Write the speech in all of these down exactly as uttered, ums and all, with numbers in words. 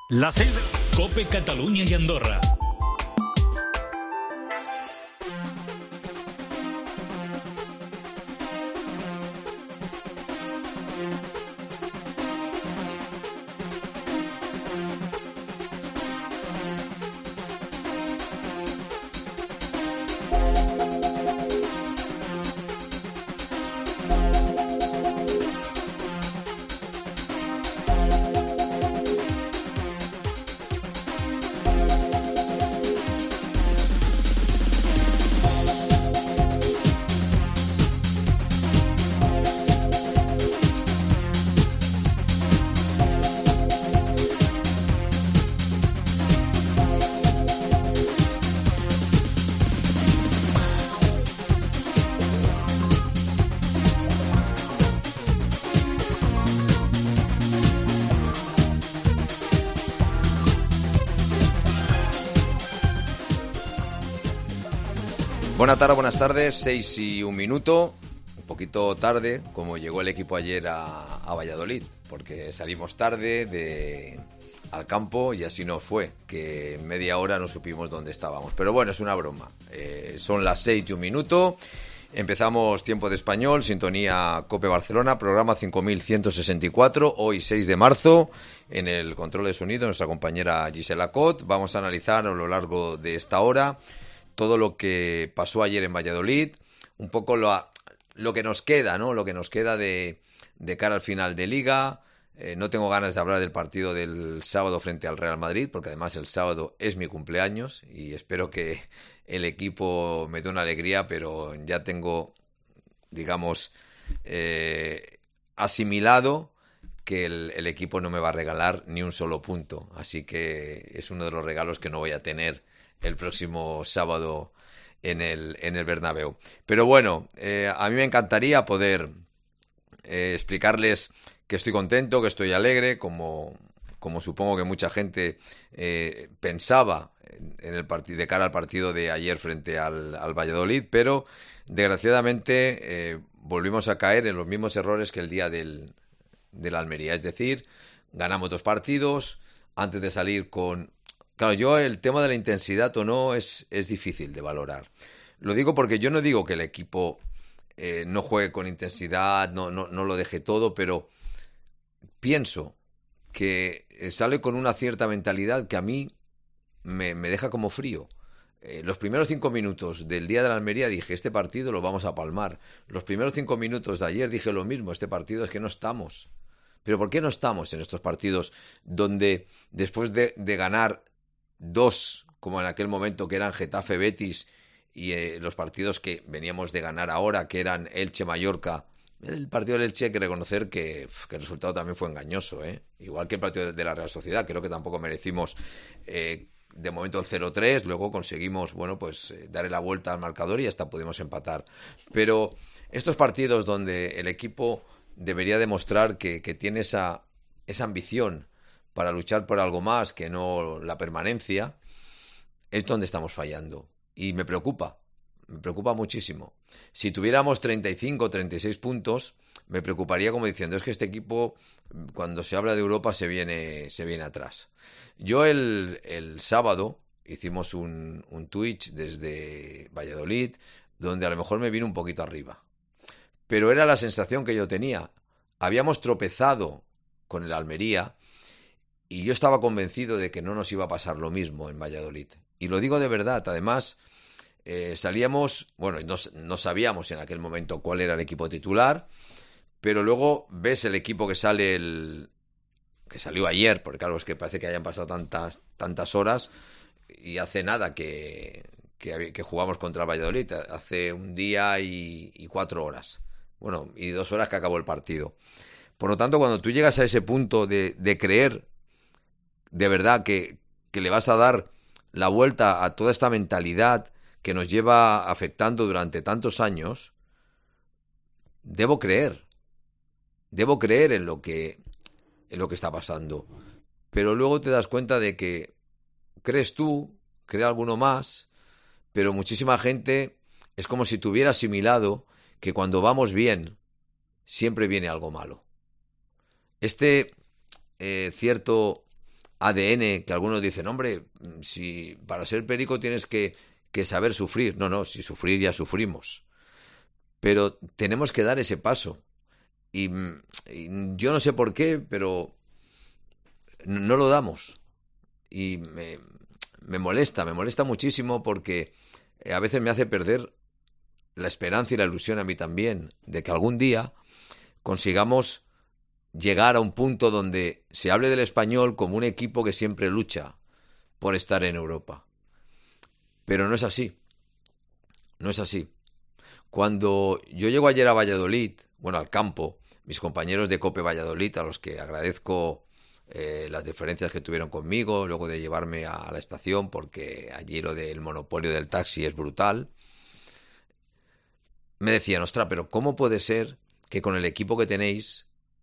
La seis de Cope Catalunya i Andorra. Buenas tardes, buenas tardes, seis y un minuto, un poquito tarde, como llegó el equipo ayer a, a Valladolid, porque salimos tarde de, al campo y así no fue, que en media hora no supimos dónde estábamos. Pero bueno, es una broma, eh, son las seis y un minuto, empezamos Tiempo de Español, sintonía Cope Barcelona, programa cinco mil ciento sesenta y cuatro, hoy seis de marzo, en el control de sonido nuestra compañera Gisela Cot. Vamos a analizar a lo largo de esta hora todo lo que pasó ayer en Valladolid, un poco lo, lo que nos queda, ¿no? Lo que nos queda de, de cara al final de Liga. Eh, no tengo ganas de hablar del partido del sábado frente al Real Madrid, porque además el sábado es mi cumpleaños y espero que el equipo me dé una alegría, pero ya tengo, digamos, eh, asimilado que el, el equipo no me va a regalar ni un solo punto. Así que es uno de los regalos que no voy a tener el próximo sábado en el, en el Bernabéu. Pero bueno, eh, a mí me encantaría poder eh, explicarles que estoy contento, que estoy alegre, como, como supongo que mucha gente eh, pensaba en el partido, de cara al partido de ayer frente al, al Valladolid, pero desgraciadamente eh, volvimos a caer en los mismos errores que el día del, del Almería. Es decir, ganamos dos partidos antes de salir con... Claro, yo el tema de la intensidad o no es, es difícil de valorar. Lo digo porque yo no digo que el equipo eh, no juegue con intensidad, no, no, no lo deje todo, pero pienso que sale con una cierta mentalidad que a mí me, me deja como frío. Eh, los primeros cinco minutos del día de la Almería dije, este partido lo vamos a palmar. Los primeros cinco minutos de ayer dije lo mismo, este partido es que no estamos. Pero ¿por qué no estamos en estos partidos donde después de, de ganar dos, como en aquel momento que eran Getafe Betis y eh, los partidos que veníamos de ganar ahora, que eran Elche Mallorca? El partido del Elche hay que reconocer que, que el resultado también fue engañoso, ¿eh? Igual que el partido de la Real Sociedad, creo que tampoco merecimos eh, de momento el cero tres, luego conseguimos, bueno, pues eh, darle la vuelta al marcador y hasta pudimos empatar. Pero estos partidos donde el equipo debería demostrar que, que tiene esa, esa ambición para luchar por algo más que no la permanencia, es donde estamos fallando. Y me preocupa, me preocupa muchísimo. Si tuviéramos treinta y cinco, treinta y seis puntos, me preocuparía como diciendo, es que este equipo, cuando se habla de Europa, se viene, se viene atrás. Yo el, el sábado hicimos un, un Twitch desde Valladolid, donde a lo mejor me vino un poquito arriba. Pero era la sensación que yo tenía. Habíamos tropezado con el Almería, y yo estaba convencido de que no nos iba a pasar lo mismo en Valladolid. Y lo digo de verdad. Además, eh, salíamos... Bueno, no, no sabíamos en aquel momento cuál era el equipo titular, pero luego ves el equipo que sale el... que salió ayer, porque claro, es que parece que hayan pasado tantas, tantas horas, y hace nada que, que, que jugamos contra el Valladolid. Hace un día y, y cuatro horas. Bueno, y dos horas que acabó el partido. Por lo tanto, cuando tú llegas a ese punto de, de creer de verdad que, que le vas a dar la vuelta a toda esta mentalidad que nos lleva afectando durante tantos años, debo creer, debo creer en lo que, en lo que está pasando. Pero luego te das cuenta de que crees tú, cree alguno más, pero muchísima gente es como si tuviera asimilado que cuando vamos bien siempre viene algo malo. Este eh, cierto A D N, que algunos dicen, hombre, si para ser perico tienes que, que saber sufrir. No, no, si sufrir ya sufrimos. Pero tenemos que dar ese paso. Y, y yo no sé por qué, pero no lo damos. Y me, me molesta, me molesta muchísimo porque a veces me hace perder la esperanza y la ilusión a mí también, de que algún día consigamos llegar a un punto donde se hable del español como un equipo que siempre lucha por estar en Europa. Pero no es así. No es así. Cuando yo llego ayer a Valladolid, bueno, al campo, mis compañeros de COPE Valladolid, a los que agradezco eh, las diferencias que tuvieron conmigo, luego de llevarme a, a la estación, porque allí lo del monopolio del taxi es brutal, me decían, ostras, pero ¿cómo puede ser que con el equipo que tenéis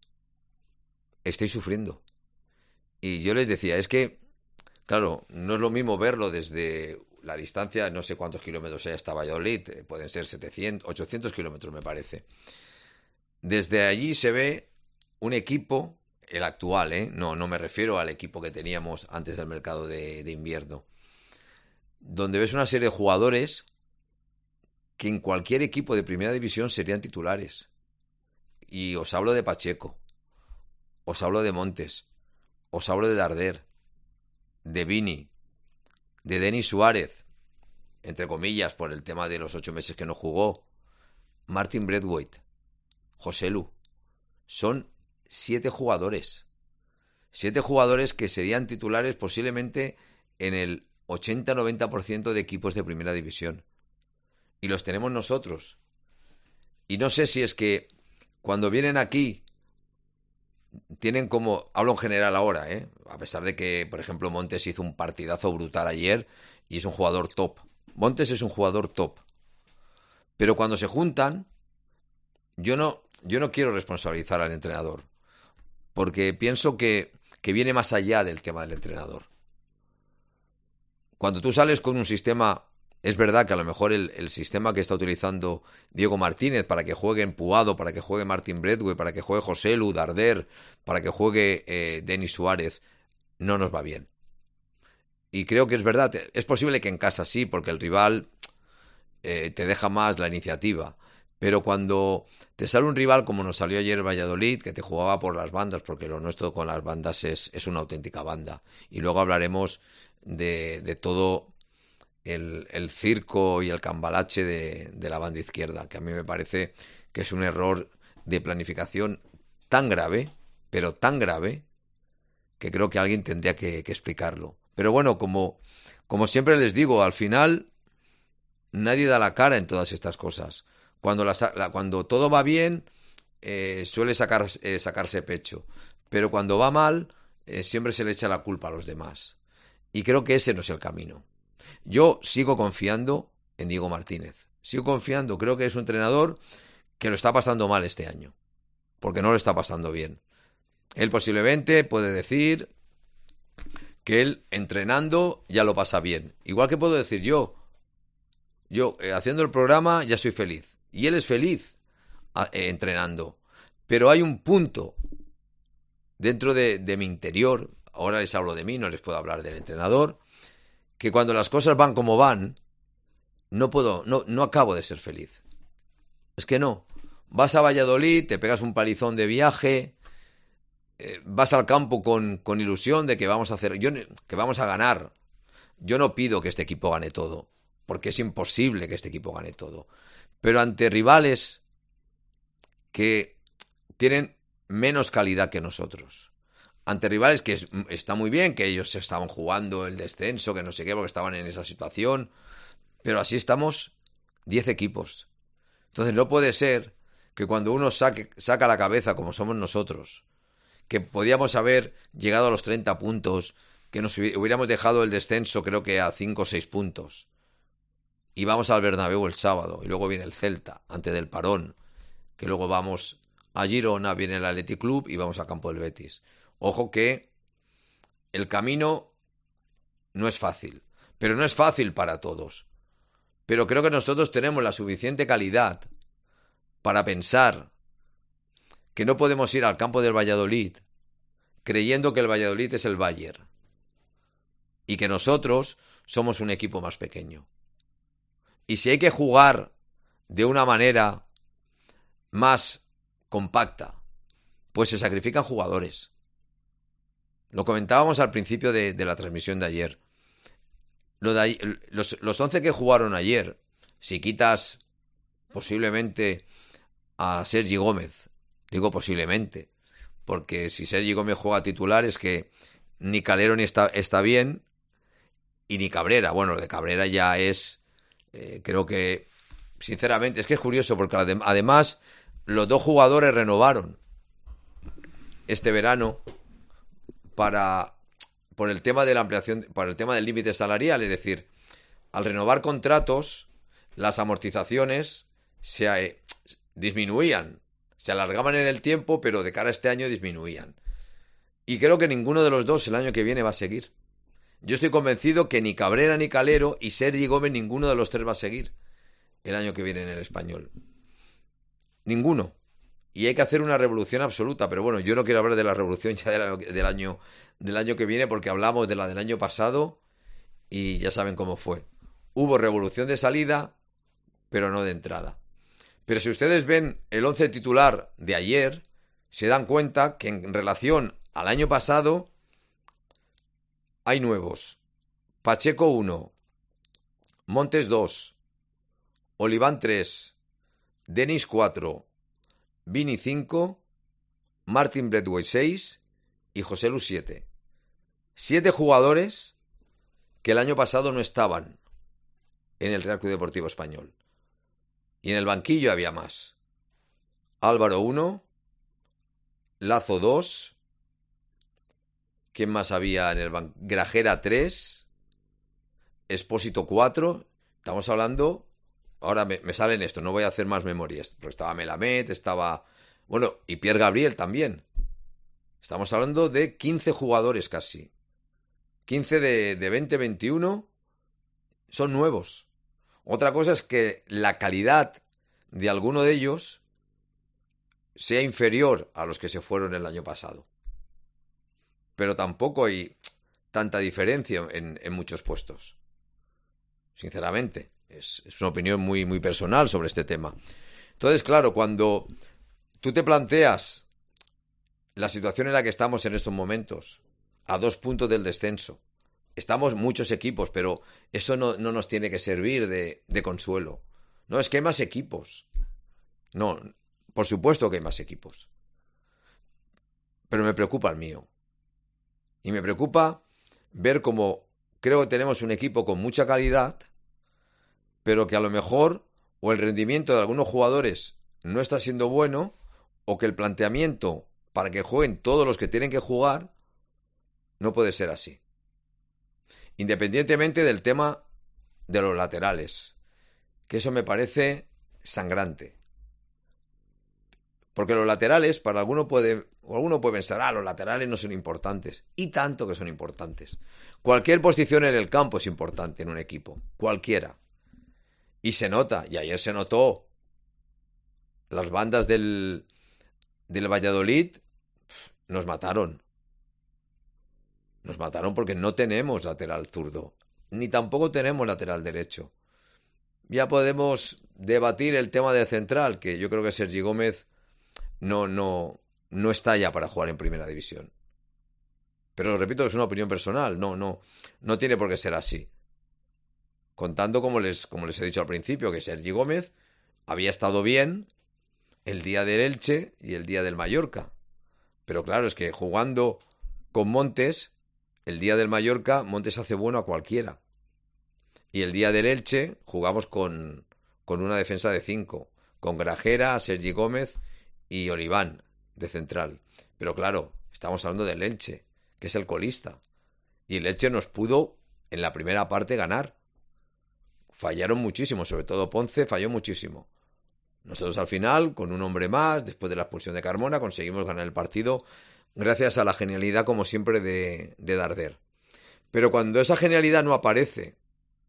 estéis sufriendo? Y yo les decía, es que, claro, no es lo mismo verlo desde la distancia, no sé cuántos kilómetros hay hasta Valladolid, eh, pueden ser setecientos, ochocientos kilómetros me parece. Desde allí se ve un equipo, el actual, ¿eh? no, no me refiero al equipo que teníamos antes del mercado de, de invierno, donde ves una serie de jugadores que en cualquier equipo de primera división serían titulares. Y os hablo de Pacheco, os hablo de Montes, os hablo de Darder, de Vini, de Denis Suárez, entre comillas, por el tema de los ocho meses que no jugó, Martin Braithwaite, Joselu. Son siete jugadores. Siete jugadores que serían titulares posiblemente en el ochenta a noventa por ciento de equipos de primera división. Y los tenemos nosotros. Y no sé si es que cuando vienen aquí tienen como, hablo en general ahora, ¿eh? A pesar de que, por ejemplo, Montes hizo un partidazo brutal ayer y es un jugador top. Montes es un jugador top. Pero cuando se juntan, yo no, yo no quiero responsabilizar al entrenador, porque pienso que, que viene más allá del tema del entrenador. Cuando tú sales con un sistema, es verdad que a lo mejor el, el sistema que está utilizando Diego Martínez para que juegue Empuado, para que juegue Martin Braithwaite, para que juegue Joselu, Darder, para que juegue eh, Denis Suárez, no nos va bien. Y creo que es verdad, es posible que en casa sí, porque el rival eh, te deja más la iniciativa. Pero cuando te sale un rival como nos salió ayer Valladolid, que te jugaba por las bandas, porque lo nuestro con las bandas es, es una auténtica banda. Y luego hablaremos de, de todo el, el circo y el cambalache de, de la banda izquierda, que a mí me parece que es un error de planificación tan grave, pero tan grave, que creo que alguien tendría que, que explicarlo. Pero bueno, como, como siempre les digo, al final nadie da la cara en todas estas cosas. Cuando, la, la, cuando todo va bien, eh, suele sacar, eh, sacarse pecho. Pero cuando va mal, eh, siempre se le echa la culpa a los demás. Y creo que ese no es el camino. Yo sigo confiando en Diego Martínez. Sigo confiando. Creo que es un entrenador que lo está pasando mal este año. Porque no lo está pasando bien. Él posiblemente puede decir que él entrenando ya lo pasa bien. Igual que puedo decir yo. Yo eh, haciendo el programa ya soy feliz. Y él es feliz eh, entrenando. Pero hay un punto dentro de, de mi interior, ahora les hablo de mí, no les puedo hablar del entrenador, que cuando las cosas van como van, no puedo, no, no acabo de ser feliz. Es que no. Vas a Valladolid, te pegas un palizón de viaje, eh, vas al campo con, con ilusión de que vamos a hacer, yo, que vamos a ganar. Yo no pido que este equipo gane todo, porque es imposible que este equipo gane todo. Pero ante rivales que tienen menos calidad que nosotros, ante rivales que es, está muy bien, que ellos se estaban jugando el descenso, que no sé qué, porque estaban en esa situación, pero así estamos diez equipos. Entonces no puede ser que cuando uno saque, saca la cabeza, como somos nosotros, que podíamos haber llegado a los treinta puntos, que nos hubiéramos dejado el descenso creo que a cinco o seis puntos, y vamos al Bernabéu el sábado, y luego viene el Celta, antes del parón, que luego vamos a Girona, viene el Athletic Club y vamos a campo del Betis. Ojo que el camino no es fácil, pero no es fácil para todos. Pero creo que nosotros tenemos la suficiente calidad para pensar que no podemos ir al campo del Valladolid creyendo que el Valladolid es el Bayern y que nosotros somos un equipo más pequeño. Y si hay que jugar de una manera más compacta, pues se sacrifican jugadores. Lo comentábamos al principio de, de la transmisión de ayer. Lo de, los, los once que jugaron ayer, si quitas posiblemente a Sergi Gómez, digo posiblemente, porque si Sergi Gómez juega titular es que ni Calero ni está, está bien, y ni Cabrera. Bueno, lo de Cabrera ya es, eh, creo que, sinceramente, es que es curioso, porque además los dos jugadores renovaron este verano para por el tema de la ampliación, por el tema del límite salarial, es decir, al renovar contratos, las amortizaciones se eh, disminuían, se alargaban en el tiempo, pero de cara a este año disminuían. Y creo que ninguno de los dos el año que viene va a seguir. Yo estoy convencido que ni Cabrera ni Calero y Sergi Gómez, ninguno de los tres va a seguir el año que viene en el Español. Ninguno. Y hay que hacer una revolución absoluta, pero bueno, yo no quiero hablar de la revolución ya del año, del año, del año que viene, porque hablamos de la del año pasado y ya saben cómo fue. Hubo revolución de salida, pero no de entrada. Pero si ustedes ven el once titular de ayer, se dan cuenta que en relación al año pasado hay nuevos. Pacheco uno, Montes dos, Oliván tres, Denis cuatro, Vini cinco, Martin Braithwaite seis y José Lu siete. Siete jugadores que el año pasado no estaban en el Real Club Deportivo Español. Y en el banquillo había más. Álvaro uno, Lazo dos, ¿quién más había en el banquillo? Grajera tres, Expósito cuatro, estamos hablando... Ahora me, me salen esto, no voy a hacer más memorias. Pero estaba Melamed, estaba... Bueno, y Pierre Gabriel también. Estamos hablando de quince jugadores casi. quince de, de veinte, veintiuno son nuevos. Otra cosa es que la calidad de alguno de ellos sea inferior a los que se fueron el año pasado. Pero tampoco hay tanta diferencia en, en muchos puestos. Sinceramente. Es, es una opinión muy, muy personal sobre este tema. Entonces, claro, cuando tú te planteas la situación en la que estamos en estos momentos, a dos puntos del descenso, estamos muchos equipos, pero eso no, no nos tiene que servir de, de consuelo. No, es que hay más equipos. No, por supuesto que hay más equipos. Pero me preocupa el mío. Y me preocupa ver cómo creo que tenemos un equipo con mucha calidad, pero que a lo mejor o el rendimiento de algunos jugadores no está siendo bueno, o que el planteamiento para que jueguen todos los que tienen que jugar no puede ser así. Independientemente del tema de los laterales, que eso me parece sangrante. Porque los laterales, para alguno puede, o alguno puede pensar, ah, los laterales no son importantes. Y tanto que son importantes. Cualquier posición en el campo es importante en un equipo, cualquiera. Y se nota, y ayer se notó, las bandas del, del Valladolid nos mataron. Nos mataron porque no tenemos lateral zurdo, ni tampoco tenemos lateral derecho. Ya podemos debatir el tema de central, que yo creo que Sergi Gómez no, no, no está ya para jugar en primera división. Pero repito, es una opinión personal, no, no, no tiene por qué ser así. Contando, como les, como les he dicho al principio, que Sergi Gómez había estado bien el día del Elche y el día del Mallorca. Pero claro, es que jugando con Montes, el día del Mallorca, Montes hace bueno a cualquiera. Y el día del Elche jugamos con, con una defensa de cinco, con Grajera, Sergi Gómez y Oliván de central. Pero claro, estamos hablando del Elche, que es el colista. Y el Elche nos pudo, en la primera parte, ganar. Fallaron muchísimo, sobre todo Ponce falló muchísimo. Nosotros al final, con un hombre más, después de la expulsión de Carmona, conseguimos ganar el partido gracias a la genialidad, como siempre, de, de Darder. Pero cuando esa genialidad no aparece,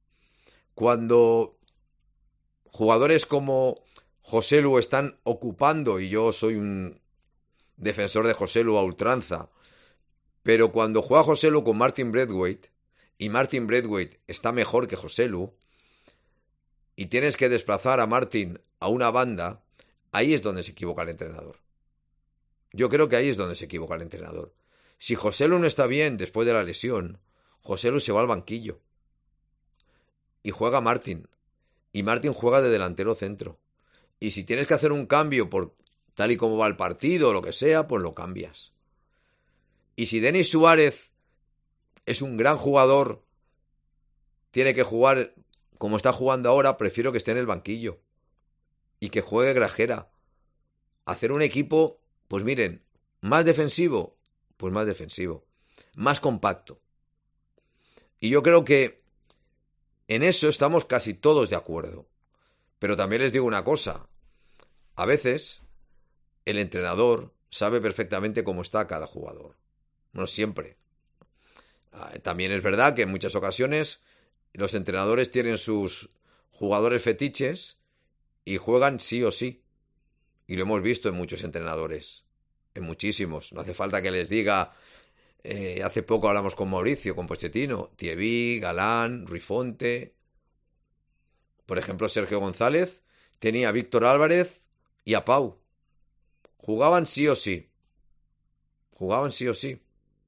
cuando jugadores como José Lu están ocupando, y yo soy un defensor de José Lu a ultranza, pero cuando juega José Lu con Martin Braithwaite, y Martin Braithwaite está mejor que Joselu, y tienes que desplazar a Martin a una banda, ahí es donde se equivoca el entrenador. Yo creo que ahí es donde se equivoca el entrenador. Si Joselu no está bien después de la lesión, Joselu se va al banquillo. Y juega Martin. Y Martin juega de delantero centro. Y si tienes que hacer un cambio por tal y como va el partido o lo que sea, pues lo cambias. Y si Denis Suárez es un gran jugador, tiene que jugar como está jugando ahora, prefiero que esté en el banquillo. Y que juegue Grajera. Hacer un equipo, pues miren, más defensivo, pues más defensivo. Más compacto. Y yo creo que en eso estamos casi todos de acuerdo. Pero también les digo una cosa. A veces el entrenador sabe perfectamente cómo está cada jugador. No siempre. También es verdad que en muchas ocasiones los entrenadores tienen sus jugadores fetiches y juegan sí o sí. Y lo hemos visto en muchos entrenadores. En muchísimos. No hace falta que les diga... Eh, hace poco hablamos con Mauricio, con Pochettino, Thierry, Galán, Rifonte. Por ejemplo, Sergio González tenía a Víctor Álvarez y a Pau. Jugaban sí o sí. Jugaban sí o sí.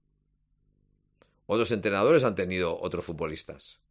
Otros entrenadores han tenido otros futbolistas.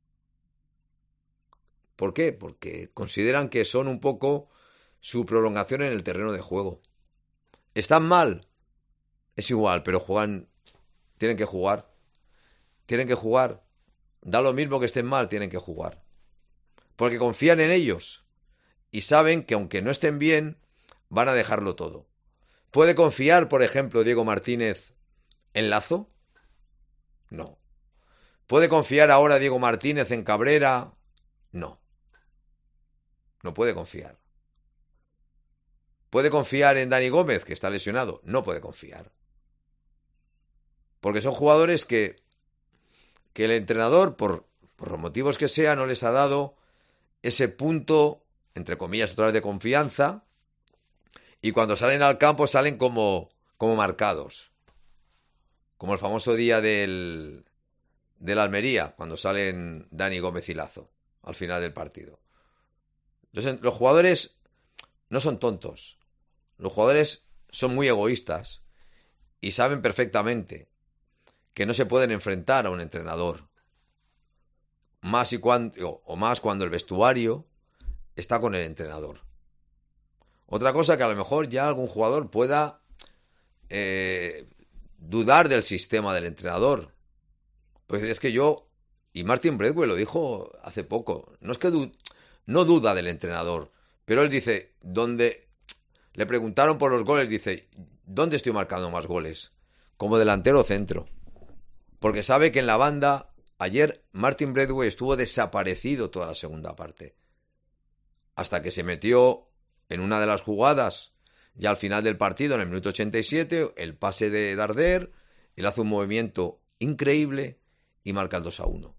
¿Por qué? Porque consideran que son un poco su prolongación en el terreno de juego. ¿Están mal? Es igual, pero juegan... Tienen que jugar. Tienen que jugar. Da lo mismo que estén mal, tienen que jugar. Porque confían en ellos. Y saben que aunque no estén bien, van a dejarlo todo. ¿Puede confiar, por ejemplo, Diego Martínez en Lazo? No. ¿Puede confiar ahora Diego Martínez en Cabrera? No. No puede confiar. ¿Puede confiar en Dani Gómez, que está lesionado? No puede confiar. Porque son jugadores que, que el entrenador, por, por los motivos que sea, no les ha dado ese punto, entre comillas, otra vez de confianza, y cuando salen al campo salen como, como marcados. Como el famoso día del, del Almería, cuando salen Dani Gómez y Lazo, al final del partido. Entonces, los jugadores no son tontos. Los jugadores son muy egoístas y saben perfectamente que no se pueden enfrentar a un entrenador. Más y cuando, o más cuando el vestuario está con el entrenador. Otra cosa que a lo mejor ya algún jugador pueda eh, dudar del sistema del entrenador. Pues es que yo, y Martin Braithwaite lo dijo hace poco, no es que du, no duda del entrenador, pero él dice, donde le preguntaron por los goles, dice, ¿dónde estoy marcando más goles? Como delantero centro. Porque sabe que en la banda, ayer Martin Braithwaite estuvo desaparecido toda la segunda parte. Hasta que se metió en una de las jugadas, ya al final del partido, en el minuto ochenta y siete, el pase de Darder, él hace un movimiento increíble y marca el dos a uno.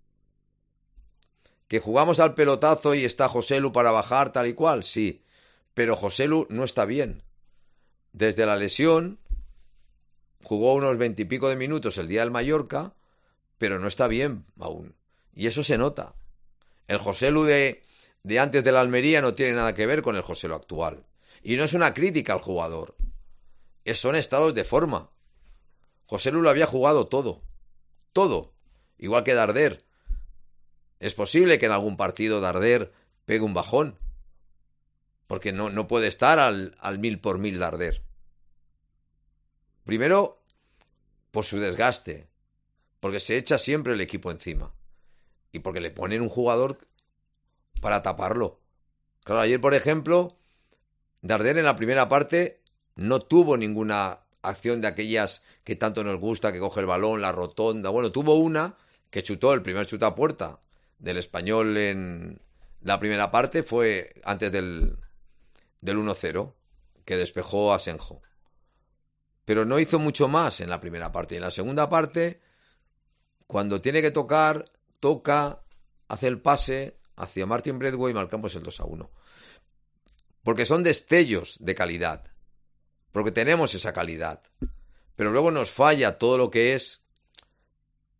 ¿Que jugamos al pelotazo y está Joselu para bajar tal y cual? Sí, pero Joselu no está bien. Desde la lesión... Jugó unos veintipico de minutos el día del Mallorca, pero no está bien aún. Y eso se nota. El Joselu de, de antes de la Almería no tiene nada que ver con el Joselu actual. Y no es una crítica al jugador. Es, son estados de forma. Joselu lo había jugado todo. Todo. Igual que Darder. Es posible que en algún partido Darder pegue un bajón. Porque no, no puede estar al, al mil por mil Darder. Primero, por su desgaste, porque se echa siempre el equipo encima y porque le ponen un jugador para taparlo. Claro, ayer, por ejemplo, Darder en la primera parte no tuvo ninguna acción de aquellas que tanto nos gusta, que coge el balón, la rotonda. Bueno, tuvo una que chutó, el primer chute a puerta del Español en la primera parte, fue antes del, del uno cero, que despejó a Asenjo. Pero no hizo mucho más en la primera parte. Y en la segunda parte, cuando tiene que tocar, toca, hace el pase hacia Martin Braithwaite y marcamos el dos a uno. Porque son destellos de calidad. Porque tenemos esa calidad. Pero luego nos falla todo lo que es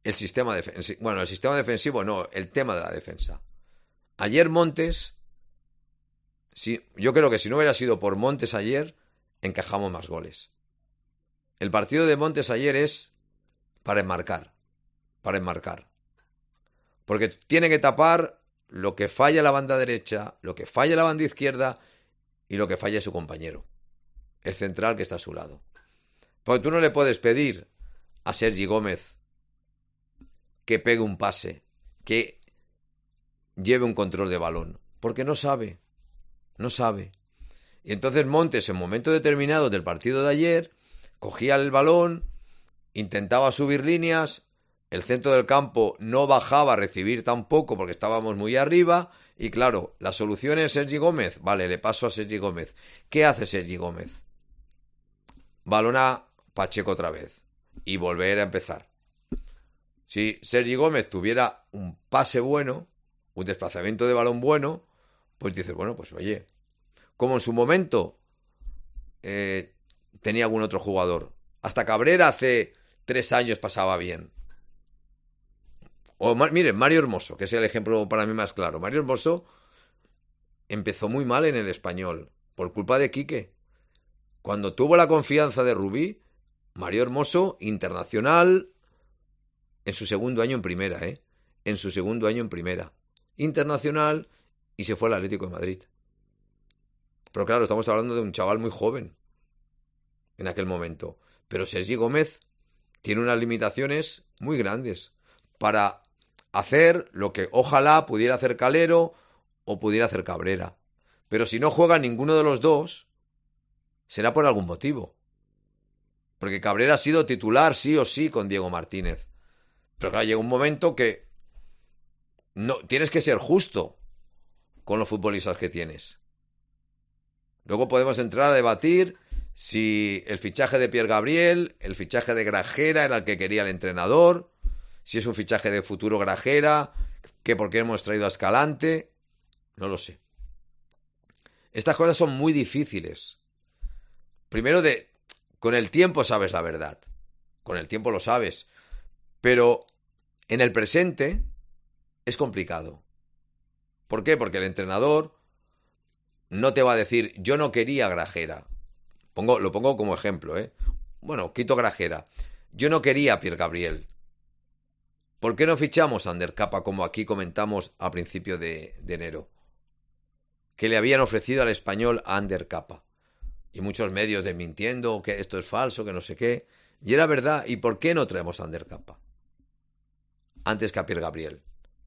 el sistema defensivo. Bueno, el sistema defensivo no, el tema de la defensa. Ayer Montes, si, yo creo que si no hubiera sido por Montes ayer, encajamos más goles. El partido de Montes ayer es para enmarcar, para enmarcar. Porque tiene que tapar lo que falla la banda derecha, lo que falla la banda izquierda y lo que falla su compañero, el central que está a su lado. Porque tú no le puedes pedir a Sergi Gómez que pegue un pase, que lleve un control de balón, porque no sabe, no sabe. Y entonces Montes, en momento determinado del partido de ayer, cogía el balón, intentaba subir líneas, el centro del campo no bajaba a recibir tampoco porque estábamos muy arriba, y claro, la solución es Sergi Gómez. Vale, le paso a Sergi Gómez. ¿Qué hace Sergi Gómez? Balón a Pacheco otra vez y volver a empezar. Si Sergi Gómez tuviera un pase bueno, un desplazamiento de balón bueno, pues dices, bueno, pues oye, como en su momento eh, tenía algún otro jugador. Hasta Cabrera hace tres años pasaba bien. O miren, Mario Hermoso, que es el ejemplo para mí más claro. Mario Hermoso empezó muy mal en el Español, por culpa de Quique. Cuando tuvo la confianza de Rubí, Mario Hermoso, internacional, en su segundo año en primera, ¿eh? En su segundo año en primera. Internacional, y se fue al Atlético de Madrid. Pero claro, estamos hablando de un chaval muy joven en aquel momento. Pero Sergi Gómez tiene unas limitaciones muy grandes para hacer lo que ojalá pudiera hacer Calero o pudiera hacer Cabrera. Pero si no juega ninguno de los dos, será por algún motivo. Porque Cabrera ha sido titular sí o sí con Diego Martínez. Pero claro, llega un momento que no, tienes que ser justo con los futbolistas que tienes. Luego podemos entrar a debatir si el fichaje de Pierre Gabriel, el fichaje de Grajera era el que quería el entrenador, si es un fichaje de futuro Grajera, que por qué hemos traído a Escalante, no lo sé. Estas cosas son muy difíciles. Primero, de, con el tiempo sabes la verdad, con el tiempo lo sabes, pero en el presente es complicado. ¿Por qué? Porque el entrenador no te va a decir, yo no quería Grajera. Pongo, lo pongo como ejemplo, ¿eh? Bueno, quito Grajera. Yo no quería a Pierre Gabriel. ¿Por qué no fichamos a Ander Capa como aquí comentamos a principio de, de enero? Que le habían ofrecido al Español a Ander Capa. Y muchos medios desmintiendo que esto es falso, que no sé qué. Y era verdad. ¿Y por qué no traemos a Ander Capa antes que a Pierre Gabriel?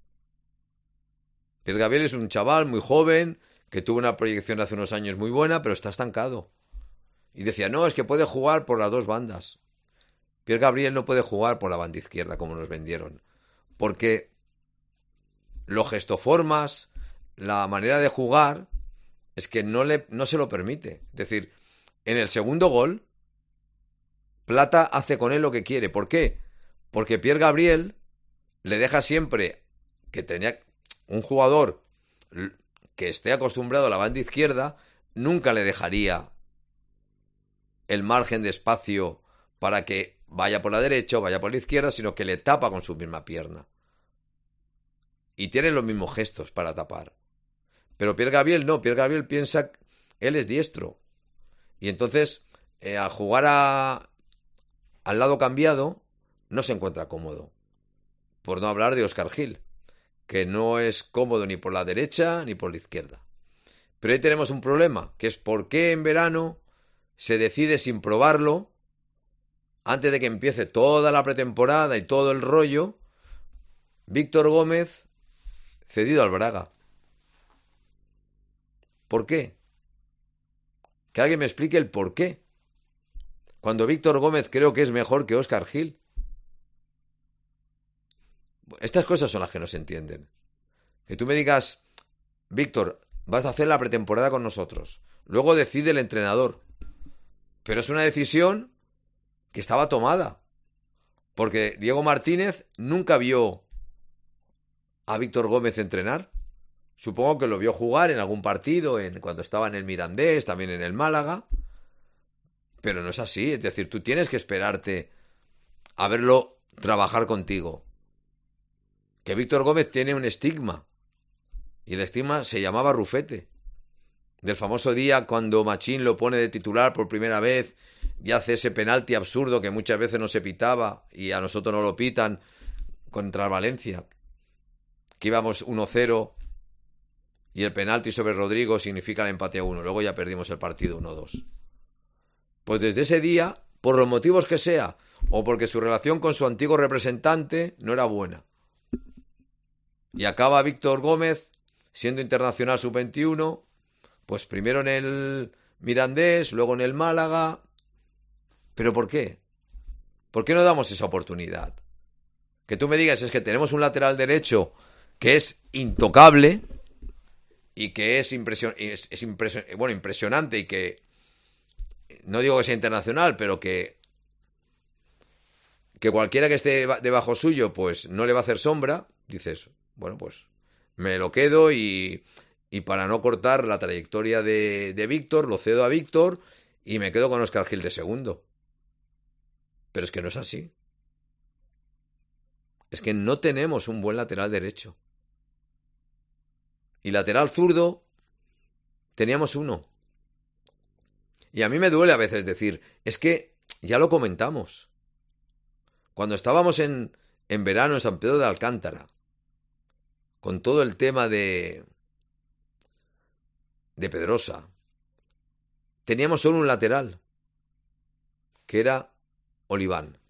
Pierre Gabriel es un chaval muy joven que tuvo una proyección hace unos años muy buena, pero está estancado. Y decía, no, es que puede jugar por las dos bandas. Pierre Gabriel no puede jugar por la banda izquierda como nos vendieron. Porque los gestoformas, la manera de jugar, es que no, le, no se lo permite. Es decir, en el segundo gol, Plata hace con él lo que quiere. ¿Por qué? Porque Pierre Gabriel le deja siempre que tenía un jugador que esté acostumbrado a la banda izquierda, nunca le dejaría el margen de espacio para que vaya por la derecha o vaya por la izquierda, sino que le tapa con su misma pierna. Y tiene los mismos gestos para tapar. Pero Pierre Gabriel no, Pierre Gabriel piensa, él es diestro. Y entonces, eh, al jugar a, al lado cambiado, no se encuentra cómodo. Por no hablar de Óscar Gil, que no es cómodo ni por la derecha ni por la izquierda. Pero ahí tenemos un problema, que es por qué en verano se decide sin probarlo, antes de que empiece toda la pretemporada y todo el rollo, Víctor Gómez cedido al Braga. ¿Por qué? Que alguien me explique el por qué. Cuando Víctor Gómez creo que es mejor que Óscar Gil. Estas cosas son las que no se entienden. Que tú me digas, Víctor, vas a hacer la pretemporada con nosotros. Luego decide el entrenador. Pero es una decisión que estaba tomada. Porque Diego Martínez nunca vio a Víctor Gómez entrenar. Supongo que lo vio jugar en algún partido, en, cuando estaba en el Mirandés, también en el Málaga. Pero no es así. Es decir, tú tienes que esperarte a verlo trabajar contigo. que Víctor Gómez tiene un estigma. Y el estigma se llamaba Rufete. Del famoso día cuando Machín lo pone de titular por primera vez y hace ese penalti absurdo que muchas veces no se pitaba y a nosotros no lo pitan contra el Valencia. Que íbamos uno cero y el penalti sobre Rodrigo significa el empate a uno. Luego ya perdimos el partido uno dos. Pues desde ese día, por los motivos que sea, o porque su relación con su antiguo representante no era buena. Y acaba Víctor Gómez siendo internacional sub veintiuno, pues primero en el Mirandés, luego en el Málaga. ¿Pero por qué? ¿Por qué no damos esa oportunidad? Que tú me digas, es que tenemos un lateral derecho que es intocable y que es, impresion- es, es impresion- bueno, impresionante y que, no digo que sea internacional, pero que, que cualquiera que esté debajo suyo, pues no le va a hacer sombra. Dices, bueno, pues me lo quedo y, y para no cortar la trayectoria de, de Víctor, lo cedo a Víctor y me quedo con Óscar Gil de segundo. Pero es que no es así. Es que no tenemos un buen lateral derecho. Y lateral zurdo teníamos uno. Y a mí me duele a veces decir, es que ya lo comentamos. Cuando estábamos en, en verano en San Pedro de Alcántara, con todo el tema de, de Pedrosa, teníamos solo un lateral, que era Oliván.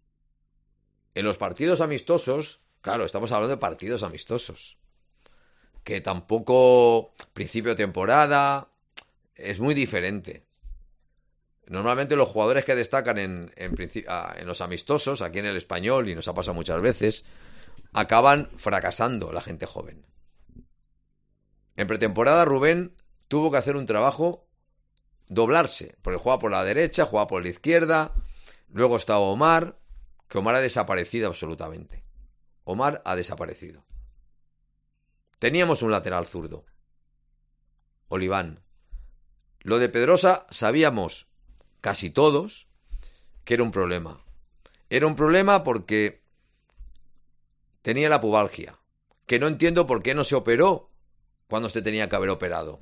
En los partidos amistosos, claro, estamos hablando de partidos amistosos, que tampoco principio de temporada, es muy diferente. Normalmente los jugadores que destacan en, en, en los amistosos, aquí en el Español, y nos ha pasado muchas veces, acaban fracasando la gente joven. En pretemporada Rubén tuvo que hacer un trabajo, doblarse, porque juega por la derecha, juega por la izquierda, luego estaba Omar, que Omar ha desaparecido absolutamente. Omar ha desaparecido. Teníamos un lateral zurdo, Oliván. Lo de Pedrosa sabíamos casi todos que era un problema. Era un problema porque tenía la pubalgia, que no entiendo por qué no se operó cuando se tenía que haber operado.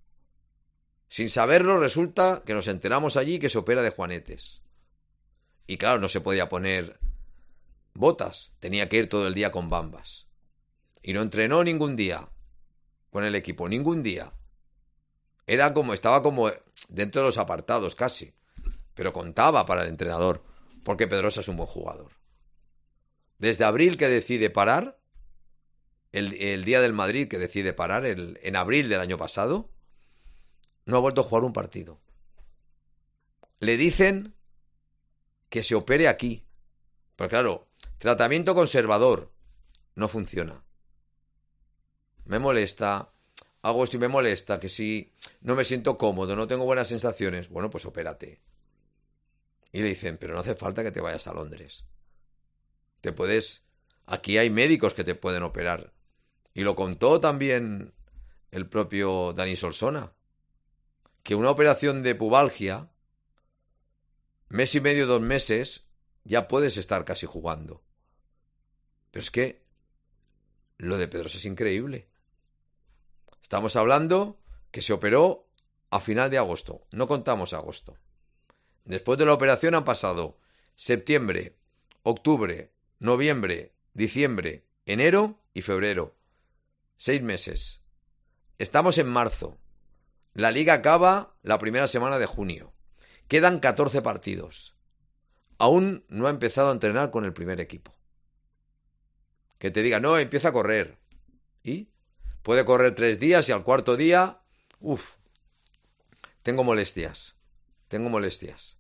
Sin saberlo, resulta que nos enteramos allí que se opera de juanetes. Y claro, no se podía poner botas, tenía que ir todo el día con bambas. Y no entrenó ningún día con el equipo, ningún día. Era como, estaba como dentro de los apartados casi, pero contaba para el entrenador, porque Pedrosa es un buen jugador. Desde abril que decide parar, el, el día del Madrid que decide parar, el, en abril del año pasado, no ha vuelto a jugar un partido. Le dicen que se opere aquí. Pero claro, tratamiento conservador no funciona. Me molesta, hago esto y me molesta, que si no me siento cómodo, no tengo buenas sensaciones, bueno, pues opérate. Y le dicen, pero no hace falta que te vayas a Londres. Te puedes... Aquí hay médicos que te pueden operar. Y lo contó también el propio Dani Solsona, que una operación de pubalgia, mes y medio, dos meses, ya puedes estar casi jugando. Pero es que lo de Pedrosa es increíble. Estamos hablando que se operó a final de agosto. No contamos agosto. Después de la operación han pasado septiembre, octubre, noviembre, diciembre, enero y febrero. Seis meses. Estamos en marzo. La liga acaba la primera semana de junio. Quedan catorce partidos. Aún no ha empezado a entrenar con el primer equipo. Que te diga, no, empieza a correr. ¿Y? Puede correr tres días y al cuarto día, uff, tengo molestias. Tengo molestias.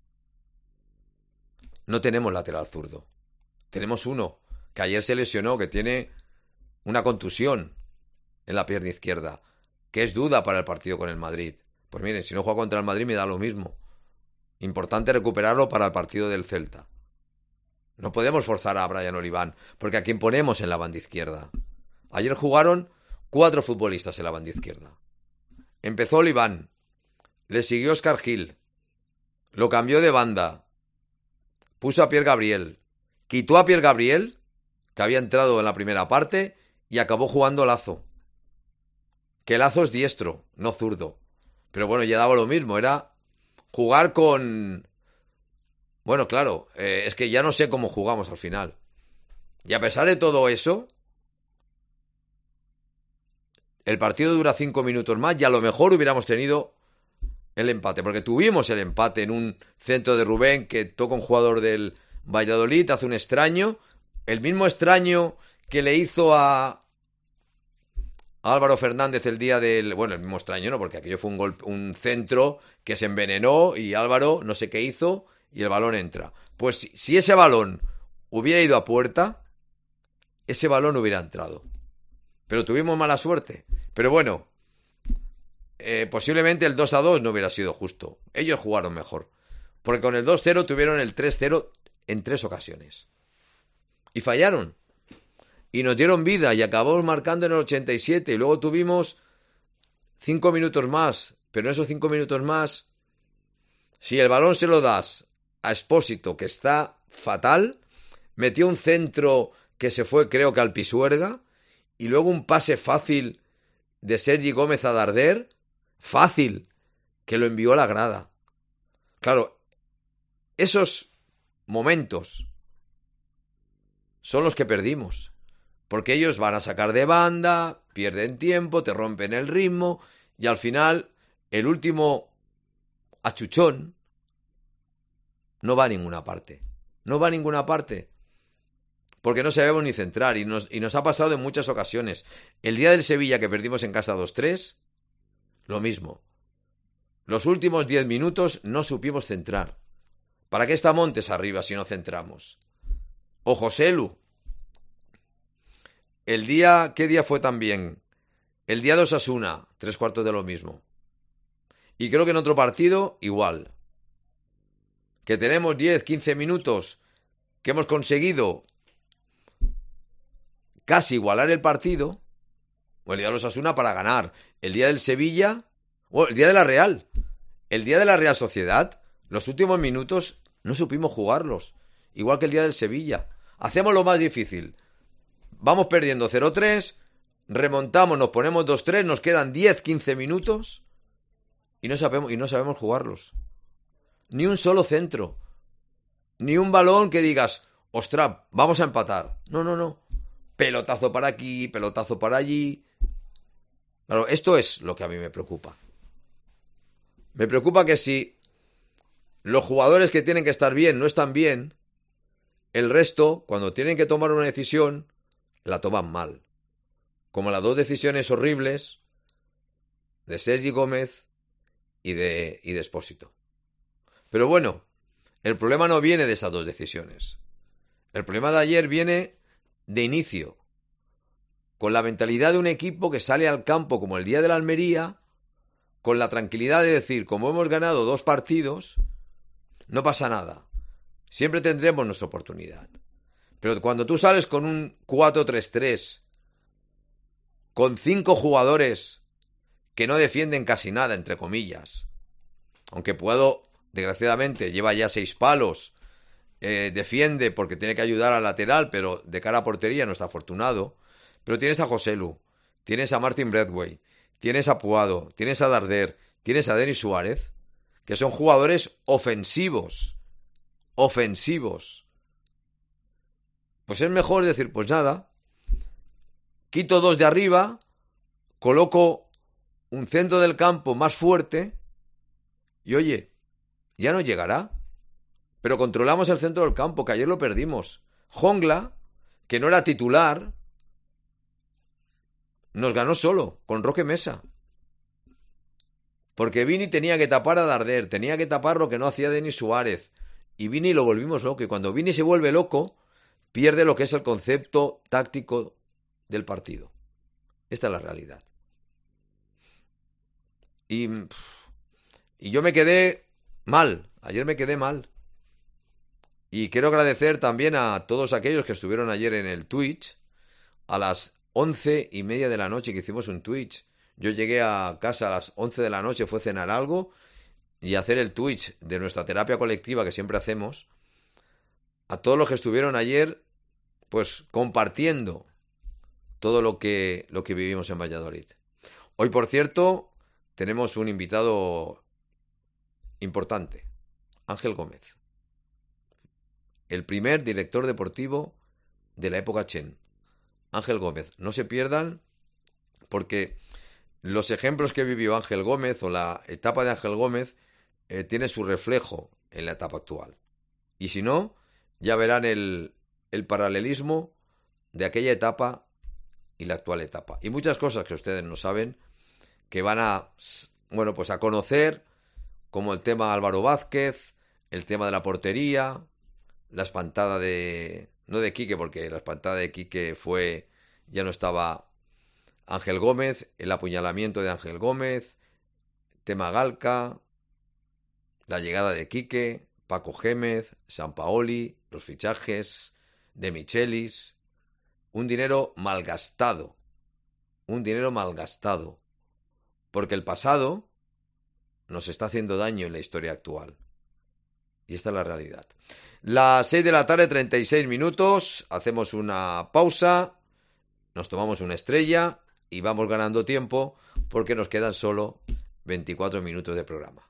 No tenemos lateral zurdo. Tenemos uno que ayer se lesionó, que tiene una contusión en la pierna izquierda, que es duda para el partido con el Madrid. Pues miren, si no juega contra el Madrid me da lo mismo. Importante recuperarlo para el partido del Celta. No podemos forzar a Brian Oliván, porque ¿a quién ponemos en la banda izquierda? Ayer jugaron cuatro futbolistas en la banda izquierda. Empezó Oliván, le siguió Óscar Gil, lo cambió de banda, puso a Pierre Gabriel, quitó a Pierre Gabriel, que había entrado en la primera parte y acabó jugando Lazo. Que Lazo es diestro, no zurdo. Pero bueno, ya daba lo mismo, era jugar con... Bueno, claro, eh, es que ya no sé cómo jugamos al final. Y a pesar de todo eso, el partido dura cinco minutos más y a lo mejor hubiéramos tenido el empate, porque tuvimos el empate en un centro de Rubén que toca un jugador del Valladolid, hace un extraño, el mismo extraño que le hizo a Álvaro Fernández el día del... Bueno, el mismo extraño, ¿no? Porque aquello fue un golpe, un centro que se envenenó y Álvaro no sé qué hizo y el balón entra. Pues si, si ese balón hubiera ido a puerta, ese balón hubiera entrado. Pero tuvimos mala suerte. Pero bueno, eh, posiblemente el dos a dos no hubiera sido justo. Ellos jugaron mejor. Porque con el dos cero tuvieron el tres cero en tres ocasiones. Y fallaron. Y nos dieron vida y acabamos marcando en el ochenta y siete. Y luego tuvimos cinco minutos más. Pero en esos cinco minutos más, si el balón se lo das a Expósito, que está fatal, metió un centro que se fue creo que al Pisuerga, y luego un pase fácil de Sergi Gómez a Darder, fácil, que lo envió a la grada. Claro, esos momentos son los que perdimos, porque ellos van a sacar de banda, pierden tiempo, te rompen el ritmo, y al final el último achuchón no va a ninguna parte. No va a ninguna parte. Porque no sabemos ni centrar. Y nos, y nos ha pasado en muchas ocasiones. El día del Sevilla que perdimos en casa dos tres, lo mismo. Los últimos diez minutos no supimos centrar. ¿Para qué está Montes arriba si no centramos? O Joselu. El día... ¿Qué día fue también? El día de Osasuna. Tres cuartos de lo mismo. Y creo que en otro partido, igual. Que tenemos diez, quince minutos que hemos conseguido casi igualar el partido, o el día de los Osasuna para ganar, el día del Sevilla, o el día de la Real, el día de la Real Sociedad, los últimos minutos no supimos jugarlos, igual que el día del Sevilla. Hacemos lo más difícil, vamos perdiendo cero tres, remontamos, nos ponemos dos tres, nos quedan diez, quince minutos y no sabemos, y no sabemos jugarlos. Ni un solo centro. Ni un balón que digas, ostras, vamos a empatar. No, no, no. Pelotazo para aquí, pelotazo para allí. Claro, esto es lo que a mí me preocupa. Me preocupa que si los jugadores que tienen que estar bien no están bien, el resto, cuando tienen que tomar una decisión, la toman mal. Como las dos decisiones horribles de Sergi Gómez y de, y de Expósito. Pero bueno, el problema no viene de esas dos decisiones. El problema de ayer viene de inicio, con la mentalidad de un equipo que sale al campo como el día de la Almería, con la tranquilidad de decir, como hemos ganado dos partidos, no pasa nada. Siempre tendremos nuestra oportunidad. Pero cuando tú sales con un cuatro tres tres, con cinco jugadores que no defienden casi nada, entre comillas, aunque puedo... Desgraciadamente lleva ya seis palos, eh, defiende porque tiene que ayudar al lateral, pero de cara a portería no está afortunado. Pero tienes a Joselu, tienes a Martin Bradway, tienes a Puado, tienes a Darder, tienes a Denis Suárez, que son jugadores ofensivos, ofensivos. Pues es mejor decir, pues nada, quito dos de arriba, coloco un centro del campo más fuerte y oye, ya no llegará. Pero controlamos el centro del campo, que ayer lo perdimos. Jongla, que no era titular, nos ganó solo, con Roque Mesa. Porque Vini tenía que tapar a Darder, tenía que tapar lo que no hacía Denis Suárez. Y Vini lo volvimos loco. Y cuando Vini se vuelve loco, pierde lo que es el concepto táctico del partido. Esta es la realidad. Y, y yo me quedé... mal, ayer me quedé mal. Y quiero agradecer también a todos aquellos que estuvieron ayer en el Twitch a las once y media de la noche que hicimos un Twitch. Yo llegué a casa a las once de la noche, fue a cenar algo y hacer el Twitch de nuestra terapia colectiva que siempre hacemos. A todos los que estuvieron ayer, pues compartiendo todo lo que, lo que vivimos en Valladolid. Hoy, por cierto, tenemos un invitado importante, Ángel Gómez, el primer director deportivo de la época Chen. Ángel Gómez, no se pierdan, porque los ejemplos que vivió Ángel Gómez o la etapa de Ángel Gómez eh, tiene su reflejo en la etapa actual. Y si no, ya verán el, el paralelismo de aquella etapa y la actual etapa. Y muchas cosas que ustedes no saben, que van a, bueno, pues a conocer, como el tema Álvaro Vázquez, el tema de la portería, la espantada de... no de Quique, porque la espantada de Quique fue... ya no estaba Ángel Gómez, el apuñalamiento de Ángel Gómez, tema Galca, la llegada de Quique, Paco Gémez, Sampaoli, los fichajes de Michelis, un dinero malgastado, un dinero malgastado, porque el pasado nos está haciendo daño en la historia actual. Y esta es la realidad. Las seis de la tarde, treinta y seis minutos, hacemos una pausa, nos tomamos una estrella y vamos ganando tiempo porque nos quedan solo veinticuatro minutos de programa.